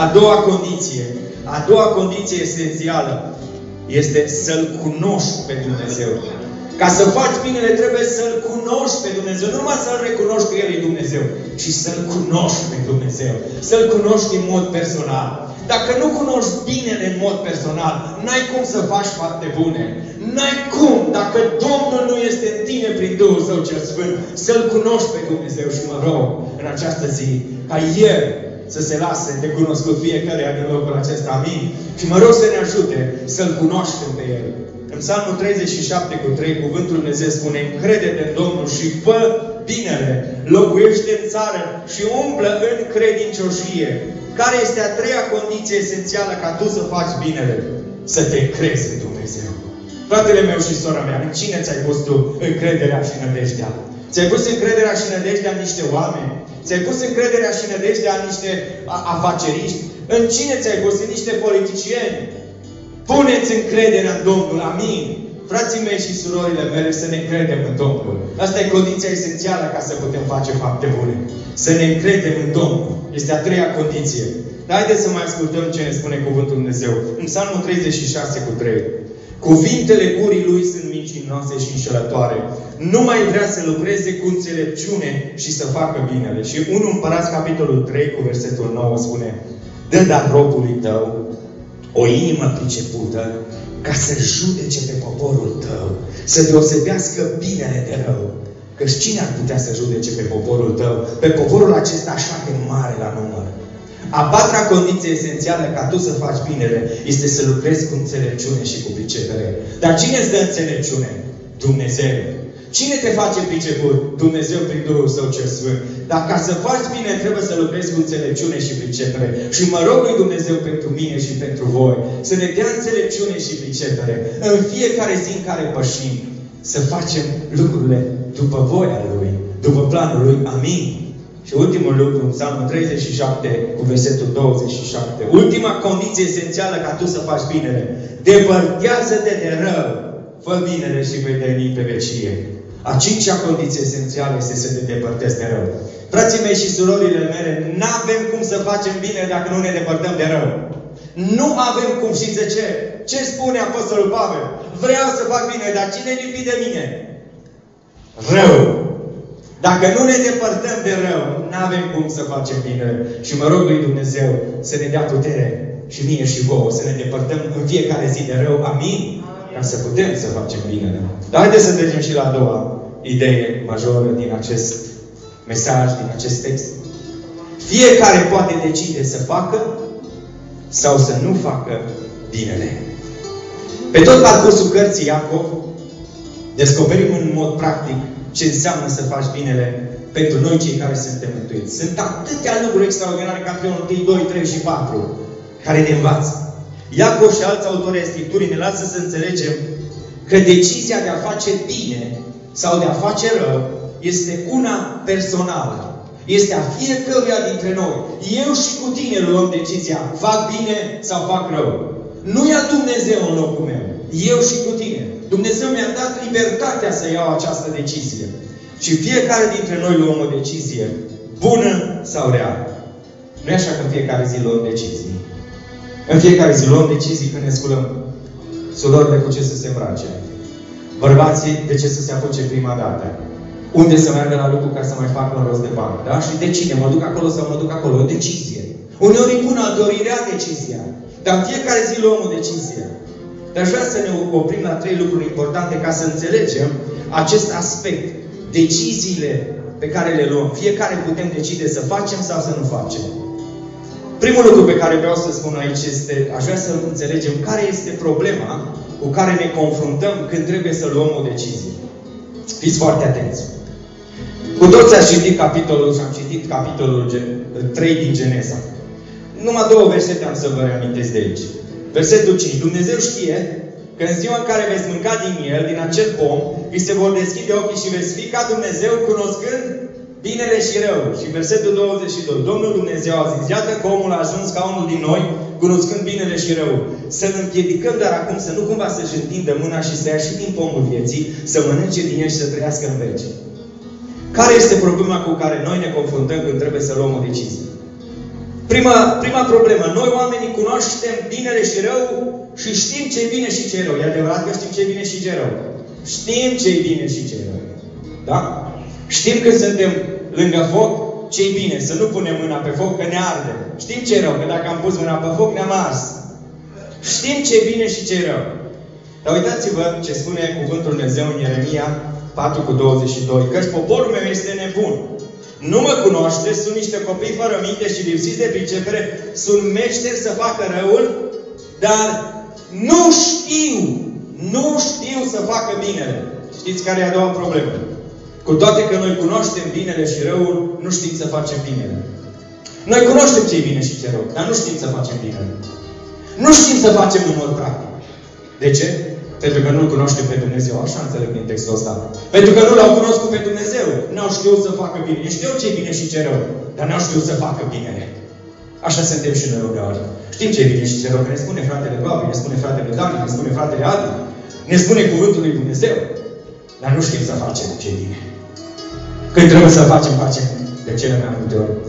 A doua condiție esențială este să-L cunoști pe Dumnezeu. Ca să faci binele, trebuie să-L cunoști pe Dumnezeu. Nu numai să-L recunoști că El e Dumnezeu, ci să-L cunoști pe Dumnezeu. Să-L cunoști în mod personal. Dacă nu cunoști binele în mod personal, n-ai cum să faci fapte bune. N-ai cum, dacă Domnul nu este în tine prin Duhul Său cel Sfânt, să-L cunoști pe Dumnezeu. Și mă rog în această zi, ca El să se lase de cunoscut fiecare din locul acesta. Amin. Și mă rog să ne ajute să-L cunoaștem pe El. În Psalmul 37 cu 3, cuvântul Dumnezeu spune, încrede-te în Domnul și fă binele, locuiește în țară și umblă în credincioșie. Care este a treia condiție esențială ca tu să faci binele? Să te crezi în Dumnezeu. Fratele meu și sora mea, în cine ți-ai pus tu încrederea și nădejdea? Ți-ai pus încrederea și nădejdea în niște oameni? Ți-ai pus încrederea și nădejdea în niște afaceriști? În cine ți-ai pus? În niște politicieni? Puneți încrederea în Domnul. Amin. Frații mei și surorile mele, să ne încredem în Domnul. Asta e condiția esențială ca să putem face fapte bune. Să ne încredem în Domnul. Este a treia condiție. Dar haideți să mai ascultăm ce ne spune Cuvântul Dumnezeu. În Psalmul 36:3. Cuvintele gurii lui sunt mincinoase și înșelătoare. Nu mai vrea să lucreze cu înțelepciune și să facă binele. Și 1 Împărați, capitolul 3, cu versetul 9 spune: dă dar robului tău o inimă pricepută ca să judece pe poporul tău, să deosebească binele de rău. Căci cine ar putea să judece pe poporul tău, pe poporul acesta așa de mare la număr? A patra condiție esențială ca tu să faci binele este să lucrezi cu înțelepciune și cu pricepere. Dar cine îți dă înțelepciune? Dumnezeu. Cine te face priceput? Dumnezeu prin Duhul Său cel Sfânt. Dar ca să faci bine trebuie să lucrezi cu înțelepciune și pricepere. Și mă rog lui Dumnezeu pentru mine și pentru voi să ne dea înțelepciune și pricepere în fiecare zi în care pășim, să facem lucrurile după voia Lui, după planul Lui. Amin. Și ultimul lucru, în Psalmul 37, cu versetul 27. Ultima condiție esențială ca tu să faci binele. Depărtează-te de rău. Fă binele și vei trăi pe vecie. A cincea condiție esențială este să te depărtezi de rău. Frații mei și surorile mele, n-avem cum să facem bine dacă nu ne depărtăm de rău. Nu avem cum. Și de ce? Ce spune Apostolul Pavel? Vreau să fac bine, dar cine lipi de mine? Rău. Dacă nu ne depărtăm de rău, n-avem cum să facem bine. Și mă rog lui Dumnezeu să ne dea putere și mie și vouă, să ne depărtăm în fiecare zi de rău. Amin? Ca să putem să facem bine. Dar haideți să trecem și la a doua idee majoră din acest mesaj, din acest text. Fiecare poate decide să facă sau să nu facă binele. Pe tot parcursul cărții Iacov, descoperim în mod practic ce înseamnă să faci binele pentru noi cei care suntem mântuiți. Sunt atâtea lucruri extraordinare în capitolul 1, 2, 3 și 4 care ne învață. Iacov și alți autori ai Scripturii ne lasă să înțelegem că decizia de a face bine sau de a face rău este una personală. Este a fiecăruia dintre noi. Eu și cu tine luăm decizia. Fac bine sau fac rău. Nu ia Dumnezeu în locul meu. Eu și cu tine. Dumnezeu mi-a dat libertatea să iau această decizie. Și fiecare dintre noi luăm o decizie. Bună sau rea. Nu e așa că în fiecare zi luăm decizii. În fiecare zi luăm decizii când ne sculăm. Surorile cu ce să se îmbrace. Bărbații de ce să se apuce prima dată. Unde să meargă la lucru ca să mai facă un rost de bani. Da? Și decide. Mă duc acolo sau mă duc acolo. O decizie. Uneori e bună, alteori rea decizia. Dar în fiecare zi luăm o decizie. Dar aș vrea să ne oprim la 3 lucruri importante ca să înțelegem acest aspect. Deciziile pe care le luăm. Fiecare putem decide să facem sau să nu facem. Primul lucru pe care vreau să spun aici este, aș vrea să înțelegem care este problema cu care ne confruntăm când trebuie să luăm o decizie. Fiți foarte atenți. Cu toți ați citit capitolul și am citit capitolul 3 din Geneza. Numai 2 versete am să vă reamintesc de aici. Versetul 5. Dumnezeu știe că în ziua în care veți mânca din el, din acel pom, vi se vor deschide ochii și veți fi ca Dumnezeu cunoscând binele și rău. Și versetul 22. Domnul Dumnezeu a zis, iată că omul a ajuns ca unul din noi, cunoscând binele și rău. Să-l împiedicăm dar acum să nu cumva să-și întindă mâna și să ia și din pomul vieții, să mănânce din el și să trăiască în veci. Care este problema cu care noi ne confruntăm când trebuie să luăm o decizie? Prima problemă. Noi oamenii cunoaștem binele și rău și știm ce e bine și ce e rău. E adevărat că știm ce e bine și ce e rău. Știm ce e bine și ce e rău. Da? Știm că suntem lângă foc ce e bine. Să nu punem mâna pe foc că ne arde. Știm ce e rău. Că dacă am pus mâna pe foc ne-am ars. Știm ce e bine și ce e rău. Dar uitați-vă ce spune cuvântul Dumnezeu în Ieremia 4:22. Căci poporul meu este nebun. Nu mă cunoaște, sunt niște copii fără minte și lipsiți de pricepere, sunt meșteri să facă răul, dar nu știu să facă binele. Știți care e a doua problemă? Cu toate că noi cunoaștem binele și răul, nu știm să facem binele. Noi cunoaștem ce e bine și ce e rău, dar nu știm să facem binele. Nu știm să facem în mod practic. De ce? Pentru că nu-L cunoaștem pe Dumnezeu. Așa înțeleg din textul ăsta. Pentru că nu L-au cunoscut pe Dumnezeu. N-au știut să facă bine. Ei știu ce e bine și ce e rău. Dar n-au știut să facă binele. Așa suntem și noi uneori. Știm ce e bine și ce e rău. Că ne spune fratele Gabi, ne spune fratele Dani, ne spune fratele Adi. Ne spune cuvântul lui Dumnezeu. Dar nu știm să facem ce e bine. Când trebuie să facem de cele mai multe ori.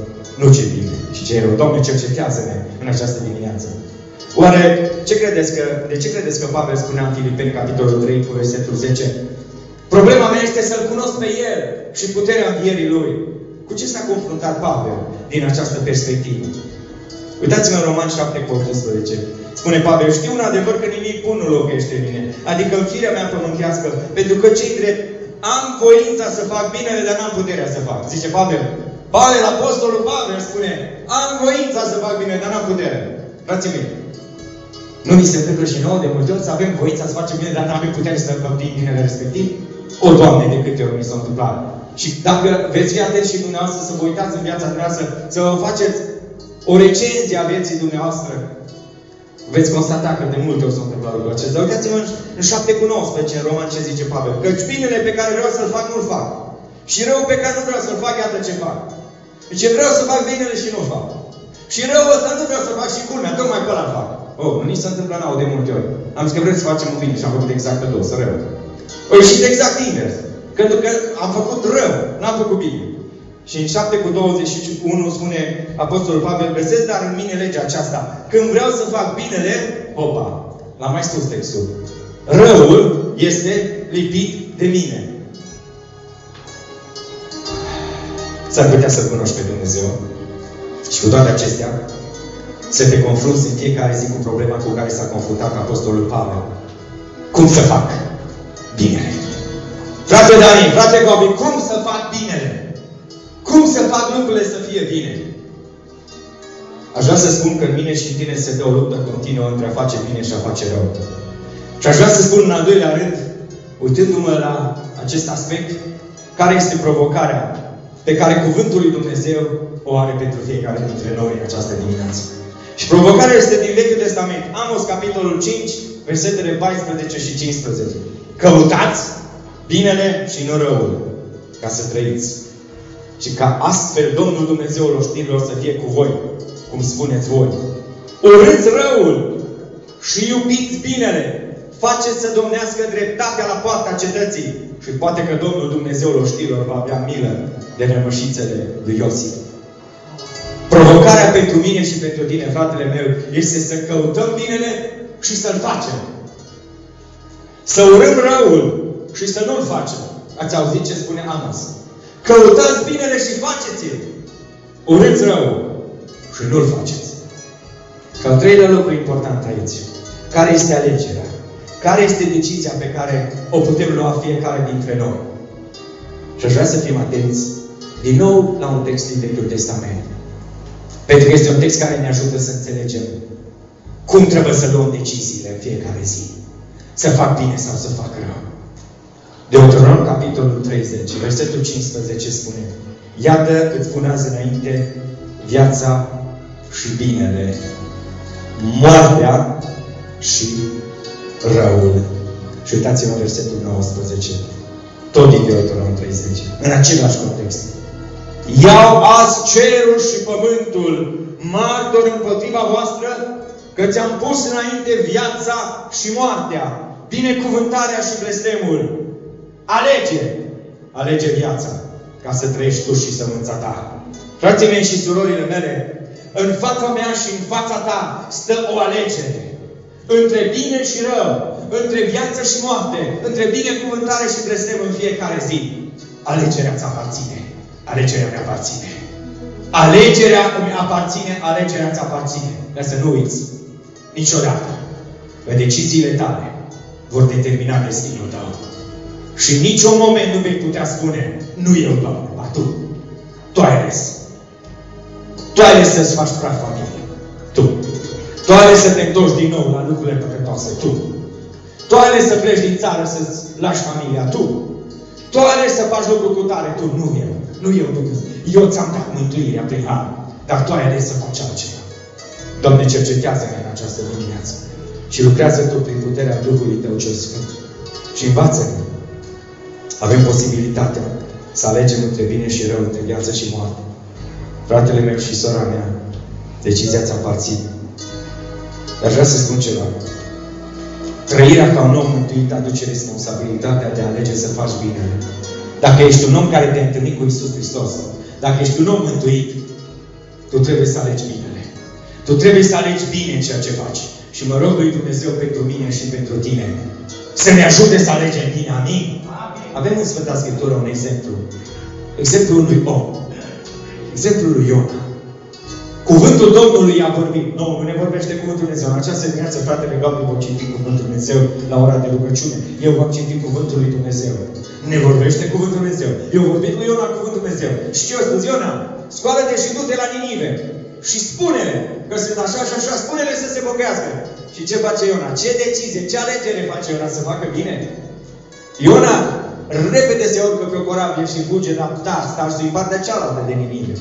nu ce bine și ce e rău. Doamne, cercetează-ne în această dimineață. Oare de ce credeți că Pavel spunea în Filipeni, capitolul 3, cu versetul 10? Problema mea este să-L cunosc pe El și puterea învierii Lui. Cu ce s-a confruntat Pavel din această perspectivă? Uitați-vă în Romani 7, 18. Spune Pavel, știu un adevăr că nimic bun nu locuiește în mine. Adică în firea mea pământească, pentru că cei drept am voința să fac binele, dar n-am puterea să fac. Zice Pavel. Pavel, apostolul Pavel spune, am voința să fac bine, dar n-am puterea. Frații mei, nu ni se întâmplă și nouă de multe ori să avem voința să facem bine, dar n-avem putere să făptim binele respectiv? O, Doamne, de câte ori mi s-a întâmplat. Și dacă veți fi atenți și dumneavoastră să vă uitați în viața dumneavoastră, să vă faceți o recenzie a vieții dumneavoastră, veți constata că de multe ori s-a întâmplat lucrul acesta. Dar uitați-vă în 7:19, în Roman, ce zice Pavel. Căci binele pe care vreau să-l fac, nu-l fac. Și rău pe care nu vreau să-l fac, iată ce fac. Deci vreau să fac binele și nu-l fac. Și răul ăsta nu vreau să fac și culmea, tocmai pe ăla fac. Oh, nu ni se întâmplă nouă de multe ori. Am zis că vrem să facem un bine și am făcut exact pe dos, rău. O ieșit exact invers. Pentru că am făcut rău, n-am făcut bine. Și în 7:21 spune Apostolul Pavel, găsesc dar în mine legea aceasta. Când vreau să fac binele, opa, l-am mai spus textul. Răul este lipit de mine. S-ar putea să-L cunoști pe Dumnezeu și cu toate acestea să te confrunți în fiecare zi cu problema cu care s-a confruntat Apostolul Pavel. Cum să fac binele? Frate Dani, frate Gobi, cum să fac binele? Cum să fac lucrurile să fie bine? Aș vrea să spun că în mine și în tine se dă o luptă continuă între a face bine și a face rău. Și aș vrea să spun în al doilea rând, uitându-mă la acest aspect, care este provocarea pe care Cuvântul lui Dumnezeu o are pentru fiecare dintre noi în această dimineață. Și provocarea este din Vechiul Testament. Amos, capitolul 5, versetele 14 și 15. Căutați binele și nu răul, ca să trăiți. Și ca astfel Domnul Dumnezeul oștirilor să fie cu voi, cum spuneți voi. Urâți răul și iubiți binele. Faceți să domnească dreptatea la poarta cetății. Și poate că Domnul Dumnezeul oștirilor va avea milă de rămășițele lui Iosif. Provocarea pentru mine și pentru tine, fratele meu, este să căutăm binele și să-l facem. Să urâm răul și să nu-l facem. Ați auzit ce spune Amos? Căutați binele și faceți-l. Urâți răul și nu-l faceți. Și al treilea lucru important aici. Care este alegerea? Care este decizia pe care o putem lua fiecare dintre noi? Și aș vrea să fim atenți din nou la un text din Vechiul Testament. Pentru că este un text care ne ajută să înțelegem cum trebuie să luăm deciziile în fiecare zi. Să fac bine sau să fac rău. Deuteronom, capitolul 30, versetul 15 spune: iată, îți pun azi înainte viața și binele, moartea și răul. Și uitați-vă versetul 19. Tot din Deuteronom 30. În același context. Iau azi cerul și pământul martori împotriva voastră, că ți-am pus înainte viața și moartea, binecuvântarea și blestemul. Alege viața, ca să trăiești tu și sămânța ta. Frații mei și surorile mele, în fața mea și în fața ta stă o alegere. Între bine și rău, între viață și moarte, între binecuvântare și blestem în fiecare zi. Alegerea îți aparține. Alegerea mi aparține. Alegerea îmi aparține, alegerea îți aparține. Dar să nu uiți niciodată că deciziile tale vor determina destinul tău. Și în niciun moment nu vei putea spune: nu eu, Doamne, ba tu. Tu ai ales. Tu ai ales să-ți faci praf familie. Tu. Tu ai ales să te întorci din nou la lucrurile păcătoase. Tu. Tu ai ales să pleci din țară să-ți lași familia. Tu. Tu ai ales să faci lucruri cu tare. Tu. Nu eu. Nu eu, Dumnezeu. Eu ți-am dat mântuirea prin har. Dar tu ai ales să faci altceva. Doamne, cercetează-ne în această dimineață. Și lucrează Tu prin puterea Duhului Tău cel Sfânt. Și învață-ne. Avem posibilitatea să alegem între bine și rău, între viață și moarte. Fratele meu și sora mea, decizia ți aparține. Dar vreau să spun ceva. Trăirea ca un om mântuit aduce responsabilitatea de a alege să faci binele. Dacă ești un om care te-a întâlnit cu Iisus Hristos, dacă ești un om mântuit, Tu trebuie să alegi binele. Tu trebuie să alegi bine ceea ce faci. Și mă rog lui Dumnezeu pentru mine și pentru tine să ne ajute să alegem bine. Amin? Avem în Sfânta Scriptură un exemplu. Exemplul unui om. Exemplul lui Iona. Cuvântul Domnului a vorbit. Nu ne vorbește Cuvântul Dumnezeu. În această dimineață, fratele Gabriel, vom citi Cuvântul Dumnezeu la ora de rugăciune. Eu vom citi Cuvântul lui Dumnezeu. Ne vorbește Cuvântul Dumnezeu. Eu vorbit lui Iona Cuvântul Dumnezeu. Și ce o spus? Iona, scoală-te și du-te la Ninive. Și spune-le că sunt așa și așa. Spune-le să se pocăiască. Și ce face Iona? Ce decizie, ce alegere face Iona să facă bine? Iona repede se urcă pe o corabie și fuge la Tars din partea cealaltă de Ninive.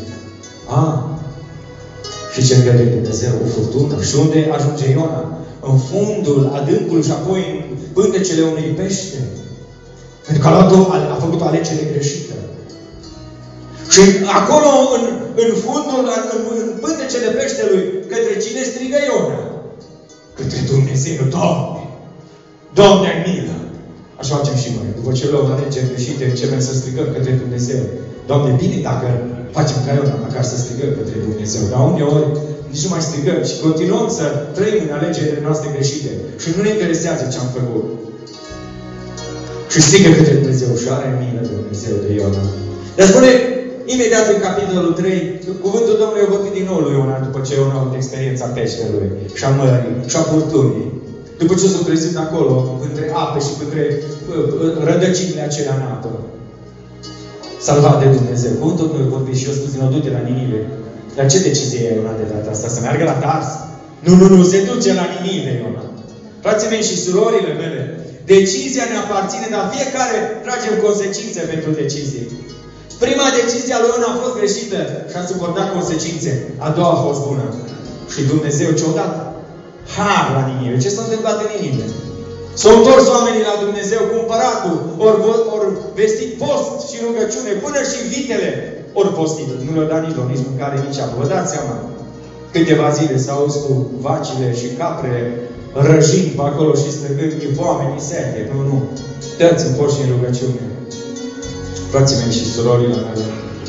Și ce îngăduie Dumnezeu? O furtună. Și unde ajunge Iona? În fundul, adâncul și apoi în pântecele unui pește. Pentru că a făcut o alegere greșită. Și acolo, în fundul, în pântecele peștelui, către cine strigă Iona? Către Dumnezeu. Doamne! Doamne, ai milă! Așa facem și noi. După ce luăm alegeri greșite, începem să strigăm către Dumnezeu. Doamne, bine dacă facem ca Iona, măcar să strigăm către Dumnezeu. Dar uneori nici nu mai strigăm și continuăm să trăim în alegerile noastre greșite. Și nu ne interesează ce am făcut. Și strigă către Dumnezeu și are milă Dumnezeu de Iona. Dar spune imediat în capitolul 3, cuvântul Domnului a vorbit din nou lui Iona după ce Iona a avut experiența peștelui și a mării și a furtunii. După ce s-a trezit acolo, între ape și între rădăcinile acelea în apă. Salvat de Dumnezeu. Cuvântul Domnului a vorbit și eu spus, du-te la Ninive. Dar ce decizie e Iona de data asta? Să meargă la Tars? Nu, se duce la Ninive, Iona. Frații mei și surorile mele, decizia ne aparține, dar fiecare tragem consecințe pentru decizie. Prima decizie a lui Iona a fost greșită și a suportat consecințe. A doua a fost bună. Și Dumnezeu ce-a dat? Har la Ninive. Ce s-a întâmplat în Ninive? S-au întors oamenii la Dumnezeu cu împăratul, ori vestit post și rugăciune, până și vitele ori postit. Nu le-au dat nici mâncare, nici apă. Vă dați seama? Câteva zile s-au auzit cu vacile și caprele răjind pe acolo și străgând ni foame, ni sete. Nu. Dă-ți în post și în rugăciune. Frații mei și surorile mele.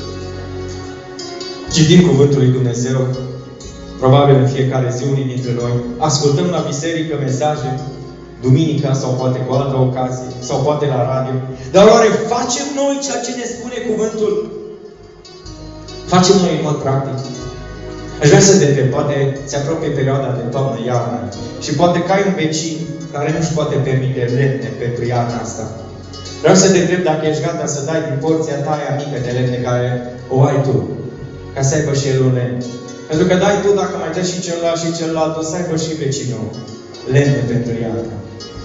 Citim Cuvântul lui Dumnezeu. Probabil în fiecare zi unii dintre noi ascultăm la biserică mesaje, duminica sau poate cu altă ocazie, sau poate la radio. Dar oare facem noi ceea ce ne spune Cuvântul? Facem noi în mod practic? Aș vrea să te întreb, poate se apropie perioada de toamnă-iarnă și poate că ai un vecin care nu-și poate permite lemne pentru iarna asta. Vreau să te întreb dacă ești gata să dai din porția ta aia mică de lemne care o ai tu, ca să aibă și el un lemn. Pentru că dai tu, dacă mai dai și celălalt și celălalt, o să aibă și vecinul lemne pentru iarnă.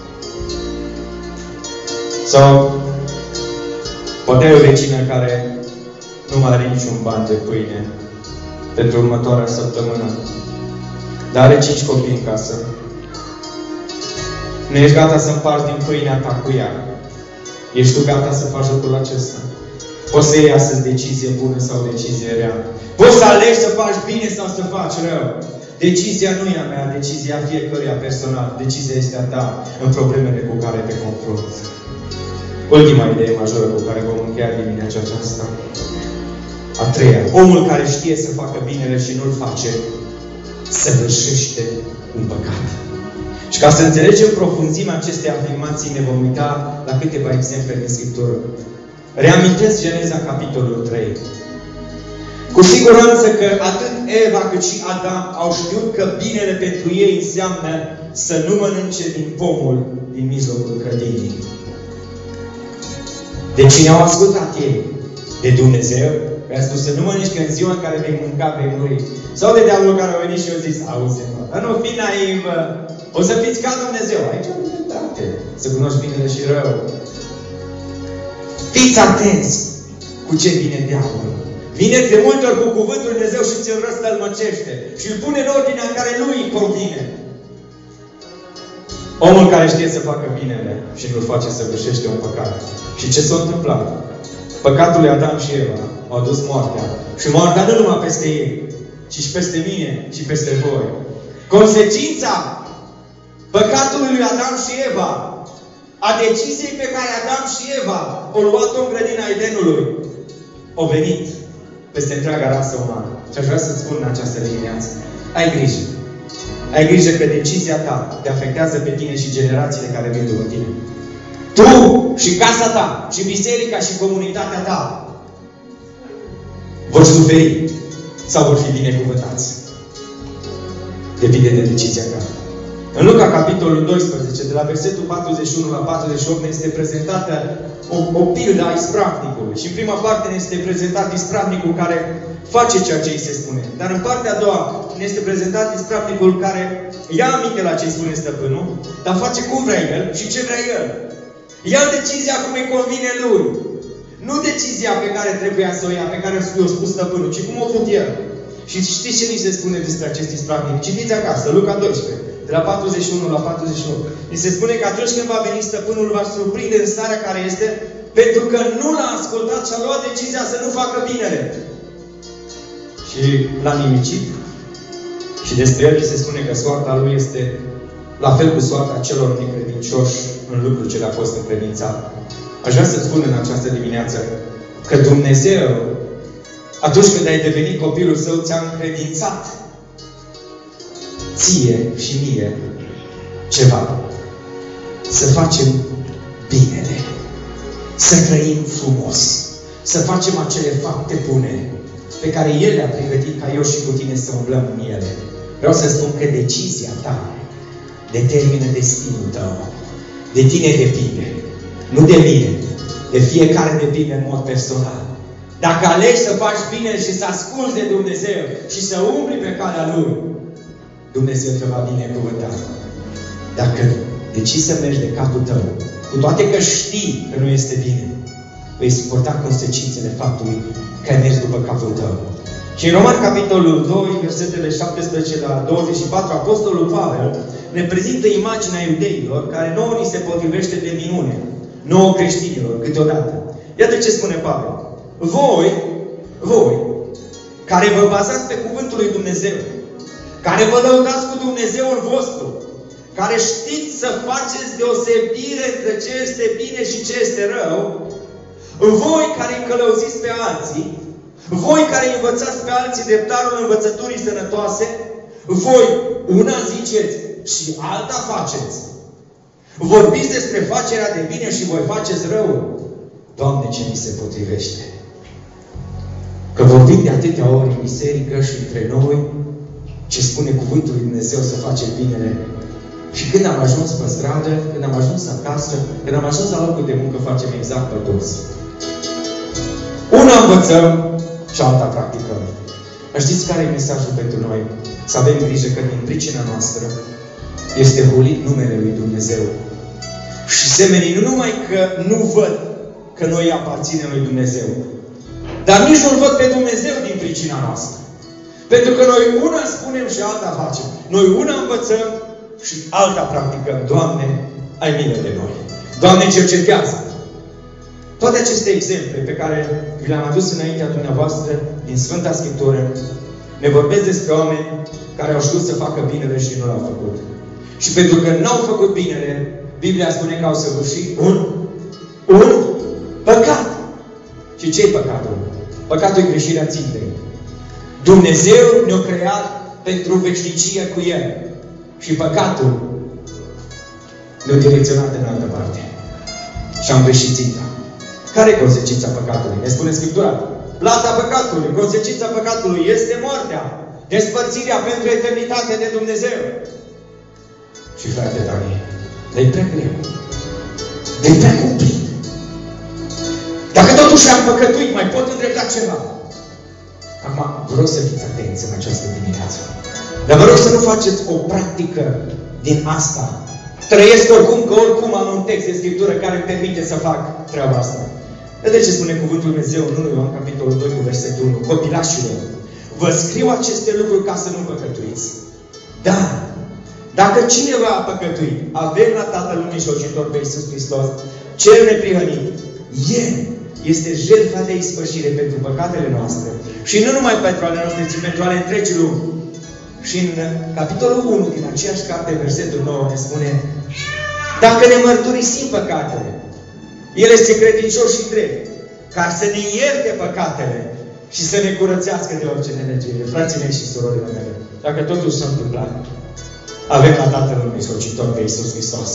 Sau poate ai o vecină care nu mai are niciun ban de pâine pentru următoarea săptămână, dar are 5 copii în casă. Nu ești gata să împarți din pâinea ta cu ea. Ești tu gata să faci lucrul acesta? Poți să iei astăzi decizie bună sau decizie rea. Poți să alegi să faci bine sau să faci rău. Decizia nu e a mea, decizia fiecăruia personal. Decizia este a ta în problemele cu care te confrunți. Ultima idee majoră cu care vom încheia dimineața aceasta. A treia. Omul care știe să facă binele și nu-l face, săvârșește un păcat. Și ca să înțelegem profunzimea acestei afirmații, ne vom uita la câteva exemple din Scriptură. Reamintesc Geneza, capitolul 3. Cu siguranță că atât Eva cât și Adam au știut că binele pentru ei înseamnă să nu mănânce din pomul din mijlocul grădinii. De cine au ascultat ei? De Dumnezeu? I-a spus să nu mănânci, că în ziua în care vei mânca, vei muri. Sau de diavolul care a venit și a zis, auzi-mă, dar nu fi naivă, o să fiți ca Dumnezeu. Aici am dreptate, să cunoști binele și rău. Fiți atenți cu ce vine diavolul. Vine de multe ori cu cuvântul Dumnezeu și ți-l răstălmăcește. Și îl pune în ordinea în care lui îi convine. Omul care știe să facă binele și nu-l face să săvârșește un păcat. Și ce s-a întâmplat? Păcatul lui Adam și Eva au dus moartea. Și moartea nu numai peste ei, ci și peste mine și peste voi. Consecința păcatului lui Adam și Eva, a deciziei pe care Adam și Eva au luat-o în grădina Edenului, au venit peste întreaga rasă umană. Și aș vrea să-ți spun în această dimineață, ai grijă. Ai grijă că decizia ta te afectează pe tine și generațiile care vin după tine. Tu și casa ta, și biserica și comunitatea ta vor suferi sau vor fi binecuvântați. Depinde de decizia ta. În Luca, capitolul 12, de la versetul 41 la 48, ne este prezentată o pildă a ispravnicului. Și în prima parte ne este prezentat ispravnicul care face ceea ce îi se spune. Dar în partea a doua ne este prezentat ispravnicul care ia aminte la ce îi spune stăpânul, dar face cum vrea el și ce vrea el. Ia decizia cum îi convine lui. Nu decizia pe care trebuia să o ia, pe care i-a spus stăpânul, ci cum o vrut el. Și știți ce ni se spune despre acest ispravnic? Citiți acasă, Luca 12, de la 41 la 48. Ni se spune că atunci când va veni stăpânul, îl va surprinde în starea care este, pentru că nu l-a ascultat și a luat decizia să nu facă binele. Și l-a nimicit. Și despre el se spune că soarta lui este la fel cu soarta celor necredincioși în lucrul ce le-a fost încredințat. Aș vrea să spun în această dimineață că Dumnezeu, atunci când ai devenit copilul Său, ți-a încredințat ție și mie ceva. Să facem binele. Să trăim frumos. Să facem acele fapte bune pe care El le-a pregătit ca eu și cu tine să umblăm în ele. Vreau să spun că decizia ta determină destinul tău. De tine depinde. Nu de mine. De fiecare depinde în mod personal. Dacă alegi să faci bine și să asculți de Dumnezeu și să umbli pe calea Lui, Dumnezeu te va binecuvânta. Dacă decizi să mergi de capul tău, cu toate că știi că nu este bine, vei suporta consecințele faptului că ai mers după capul tău. Și în Roman, capitolul 2, versetele 17 la 24, Apostolul Pavel ne prezintă imaginea iudeilor care nouă ni se potrivește de minune, nouă creștinilor, câteodată. Iată ce spune Pavel. Voi, care vă bazați pe cuvântul lui Dumnezeu, care vă lăudați cu Dumnezeul vostru, care știți să faceți deosebire între ce este bine și ce este rău, voi care îi călăuziți pe alții, voi care învățați pe alții dreptarul învățăturii sănătoase, voi una ziceți și alta faceți. Vorbiți despre facerea de bine și voi faceți rău. Doamne, ce mi se potrivește! Că vorbim de atâtea ori în biserică și între noi, ce spune cuvântul lui Dumnezeu să facem binele. Și când am ajuns pe stradă, când am ajuns acasă, când am ajuns la locul de muncă, facem exact pe toți. Una învățăm și alta practicăm. Știți care e mesajul pentru noi? Să avem grijă că din pricina noastră este hulit numele lui Dumnezeu. Și semenii nu numai că nu văd că noi aparținem lui Dumnezeu, dar nici nu-L văd pe Dumnezeu din pricina noastră. Pentru că noi una spunem și alta facem. Noi una învățăm și alta practicăm. Doamne, ai milă de noi. Doamne, cercetează. Toate aceste exemple pe care vi le-am adus înaintea dumneavoastră din Sfânta Scriptură ne vorbesc despre oameni care au știut să facă binele și nu l-au făcut. Și pentru că n-au făcut binele, Biblia spune că au săvârșit un păcat. Și ce-i păcatul? Păcatul e greșirea țintei. Dumnezeu ne-a creat pentru veșnicie cu El. Și păcatul ne-a direcționat în altă parte. Și am greșit ținta. Care e consecința păcatului? Ne spune Scriptura. Plata păcatului, consecința păcatului este moartea. Despărțirea pentru eternitate de Dumnezeu. Și frate Dani, de-i prea greu. De-i prea cumplit. Dacă totuși am păcătuit, mai pot îndrepta ceva. Acum, vă rog să fiți atenți în această dimineață. Dar vă rog să nu faceți o practică din asta. Trăiesc oricum, că oricum am un text de Scriptură care îmi permite să fac treaba asta. Vedeți ce spune cuvântul Dumnezeu în 1 Ioan, capitolul 2, cu versetul 1. Copilașilor, vă scriu aceste lucruri ca să nu păcătuiți. Dar, dacă cineva a păcătuit, avem la Tatăl Mijlocitor pe Iisus Hristos, cel neprihănit, El este jertfa de ispășire pentru păcatele noastre. Și nu numai pentru ale noastre, ci pentru ale întregii lumi. Și în capitolul 1 din aceeași carte, versetul 9, ne spune: dacă ne mărturisim păcatele, El este credincios și drept, ca să ne ierte păcatele și să ne curățească de orice nelegire. Frații mei și surorile mele, dacă totuși s-a întâmplat, avem la Tatăl Iisositor pe Iisus Hristos.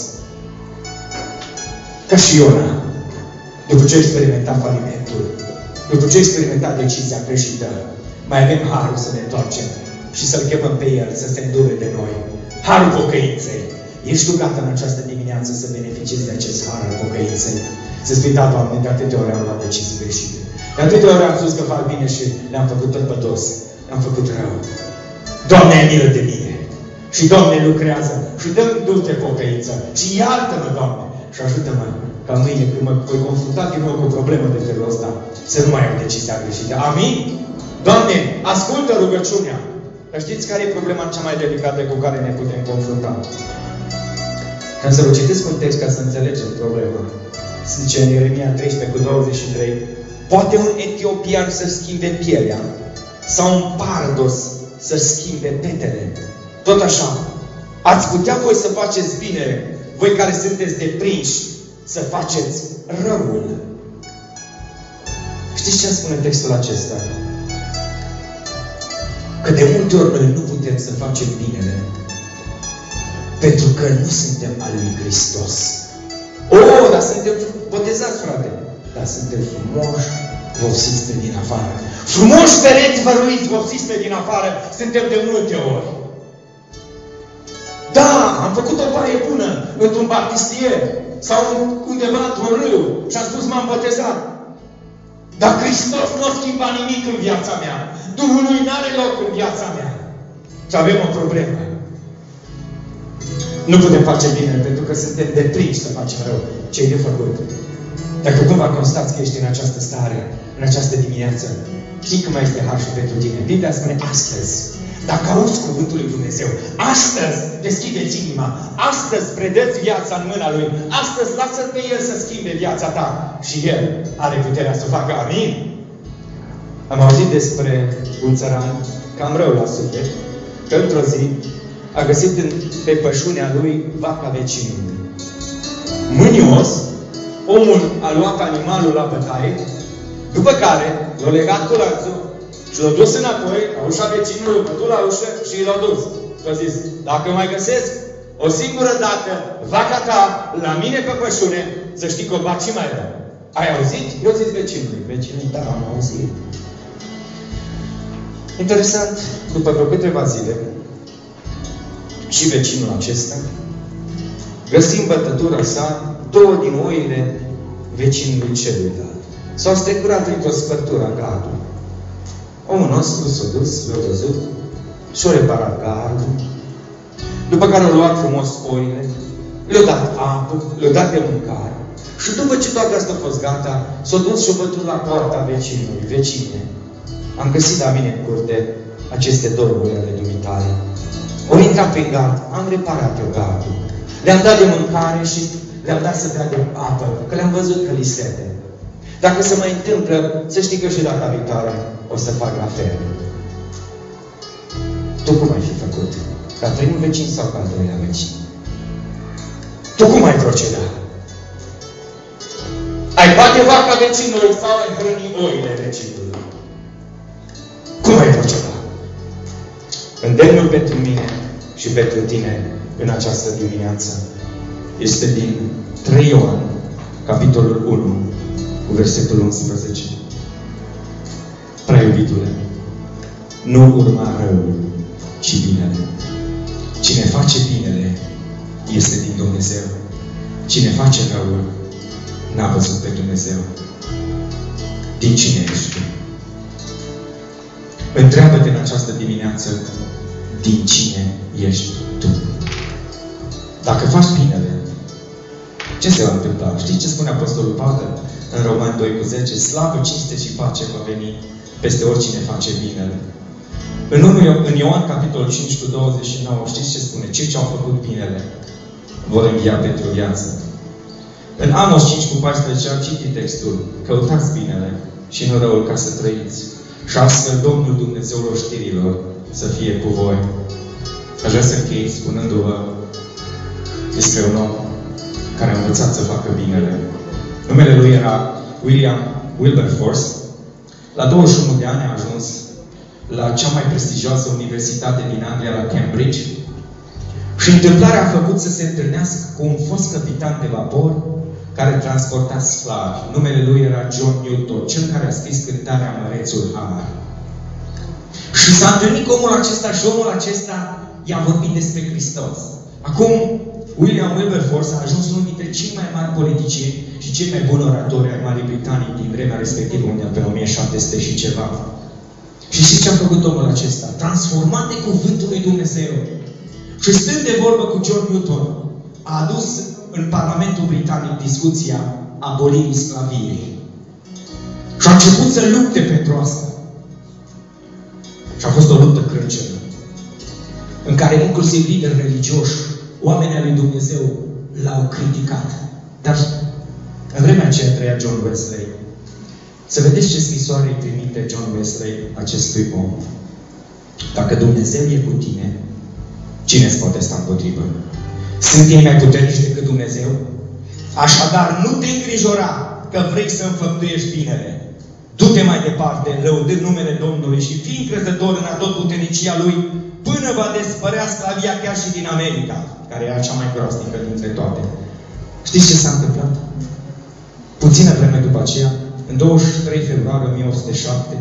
Ca și Iona, după ce a experimentat falimentul, după ce a experimentat decizia greșită, mai avem harul să ne întoarcem și să-L chemăm pe El să se îndure de noi. Harul pocăinței. Ești tu gata în această dimineață să beneficiezi de acest har al pocăinței? Să spui, da, Doamne, de atâtea ori am luat decizii greșite. De atâtea ori am spus că fac bine și le-am făcut tot pe dos. Am făcut rău. Doamne, ai milă de mine. Și Doamne lucrează. Și dă-mi dulce pocăință. Și iartă-mă, Doamne. Și ajută-mă ca mâine, când mă voi confrunta din nou cu o problemă de felul ăsta, să nu mai am decizia greșită. Amin? Doamne, ascultă rugăciunea. Dar știți care e problema cea mai delicată cu care ne putem confrunta? Am să vă citesc un text ca să înțelegem problema. Se zice în Ieremia 13:23, poate un etiopian să schimbe pielea sau un pardos să schimbe petele. Tot așa, ați putea voi să faceți bine, voi care sunteți deprinși, să faceți răul. Știți ce spune textul acesta? Că de multe ori noi nu putem să facem binele pentru că nu suntem al lui Hristos. Oh, dar suntem botezați, frate. Dar suntem frumoși, vopsiți pe din afară. Frumoși pereți văruiți, vopsiți pe din afară, suntem de multe ori. Da, am făcut o baie bună într-un baptistier sau undeva într-un râu și am spus m-am botezat. Dar Hristos nu a schimbat nimic în viața mea. Duhul lui n-are loc în viața mea. Și avem o problemă. Nu putem face bine pentru că suntem deprinși să facem rău. Ce-i de făcut? Dacă cumva constați că ești în această stare, în această dimineață, știi că mai este har și pentru tine. Biblia spune astăzi. Dacă auzi cuvântul lui Dumnezeu, astăzi deschideți inima, astăzi predeți viața în mâna Lui, astăzi lasă-L pe El să schimbe viața ta și El are puterea să o facă. Amin? Am auzit despre un țăran cam rău la suflet, că într-o zi a găsit pe pășunea lui vaca vecinului. Mânios, omul a luat animalul la bătaie, după care l-a legat cu lanțul și l-a dus înapoi la ușa vecinului, l-a bătut la ușă și l-a dus. Și a zis, dacă mai găsesc o singură dată vaca ta la mine pe pășune, să știi că o bat și mai rău. Ai auzit? Eu zic vecinului. Vecinul, da, am auzit. Interesant, după vreo câteva zile, și vecinul acesta, găsind bătătura sa, 2 din oile vecinului celuilalt. S-au strecurat într-o spărtură a gardului. Omul nostru s-a dus, l-a văzut și-a reparat gardul. După care a luat frumos oile, le-a dat apă, le-a dat de mâncare. Și după ce toate astea a fost gata, s-a dus și-a bătut la poarta vecinului. Vecine, am găsit la mine în curte aceste 2 oi ale dumitale. O intrat prin gard, am reparat eu gardul. Le-am dat de mâncare și le-am dat să bea de apă, că le-am văzut că li sete. Dacă se mai întâmplă, să știi că și data viitoare o să fac la fel. Tu cum ai fi făcut? Ca primul vecin sau ca al doilea vecin? Tu cum ai proceda? Ai bate vaca vecinului sau ai hrăni oile vecinului? Cum ai proceda? Îndemnul pentru mine și pentru tine în această dimineață este din 3 Ioan, capitolul 1, cu versetul 11. Prea iubitule, nu urma răul, ci binele. Cine face binele este din Dumnezeu. Cine face răul n-a văzut pe Dumnezeu. Din cine ești tu? Întreabă-te în această dimineață din cine ești tu. Dacă faci binele, ce se va întâmpla? Știți ce spune Apostolul Pavel în Romani 2:10? Slavă, cinste și pace va veni peste oricine face binele. În Ioan capitolul 5:29, știți ce spune? Cei ce au făcut binele vor învia pentru viață. În Amos 5:14 am citit textul: căutați binele și nu răul ca să trăiți. Și astfel Domnul Dumnezeul oștirilor să fie cu voi. Aș vrea să închei spunându-vă despre un om care a învățat să facă binele. Numele lui era William Wilberforce La 21 de ani a ajuns la cea mai prestigioasă universitate din Anglia, la Cambridge, și întâmplarea a făcut să se întâlnească cu un fost capitan de vapor care transporta sclavi. Numele lui era John Newton, cel care a scris cântarea Mărețul Har. Și s-a întâlnit cu omul acesta și omul acesta i-a vorbit despre Hristos. Acum, William Wilberforce a ajuns unul dintre cei mai mari politicieni și cei mai buni oratori ai Marii Britanii din vremea respectivă, unde pe 1700 și ceva. Și știți ce a făcut omul acesta? Transformat de cuvântul lui Dumnezeu. Și stând de vorbă cu John Newton, a adus în Parlamentul Britanic discuția abolirii sclaviei. Și a început să lupte pentru asta. Și a fost o luptă crâncenă, în care inclusiv lideri religioși, oamenii al lui Dumnezeu, l-au criticat. Dar în vremea aceea trăia John Wesley. Să vedeți ce scrisoare îi trimite John Wesley acestui om. Dacă Dumnezeu e cu tine, cine îți poate sta împotrivă? Sunt ei mai puternici decât Dumnezeu? Așadar, nu te îngrijora că vrei să înfăptuiești binele. Du-te mai departe, lăudând numele Domnului și fii încrezător în atotputernicia Lui, până va despărea sclavia chiar și din America, care era cea mai groaznică dintre toate. Știți ce s-a întâmplat? Puțină vreme după aceea, în 23 februarie 1807,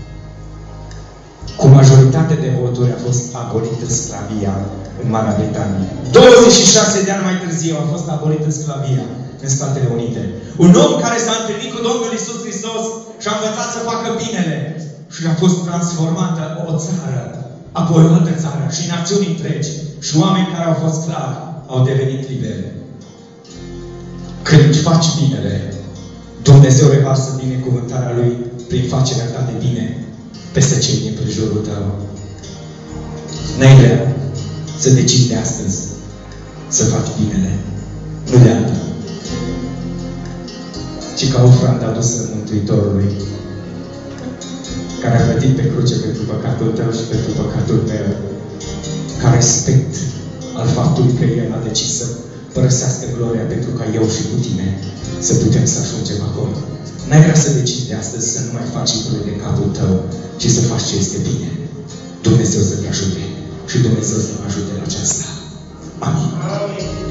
cu majoritate de voturi a fost abolită sclavia în Marea Britanie. 26 de ani mai târziu a fost abolită sclavia în Statele Unite. Un om care s-a întâlnit cu Domnul Iisus Hristos și a învățat să facă binele și a fost transformată o țară, apoi o altă țară și națiuni întregi și oameni care au fost sclavi au devenit liberi. Când faci binele, Dumnezeu revarsă binecuvântarea Lui prin facerea ta de bine peste cei din prejurul tău. N-ai vrea să decizi de astăzi să faci binele, nu de altă, ci ca ofranda adusă Mântuitorului, care a plătit pe cruce pentru păcatul tău și pentru păcatul meu, ca respect al faptului că El a decis să părăsească gloria pentru ca eu și cu tine să putem să ajungem acolo. N-ai vrea să decizi de astăzi să nu mai faci lucruri de capul tău, ci să faci ce este bine. Dumnezeu să te ajute și Dumnezeu să mă ajute la aceasta. Amin.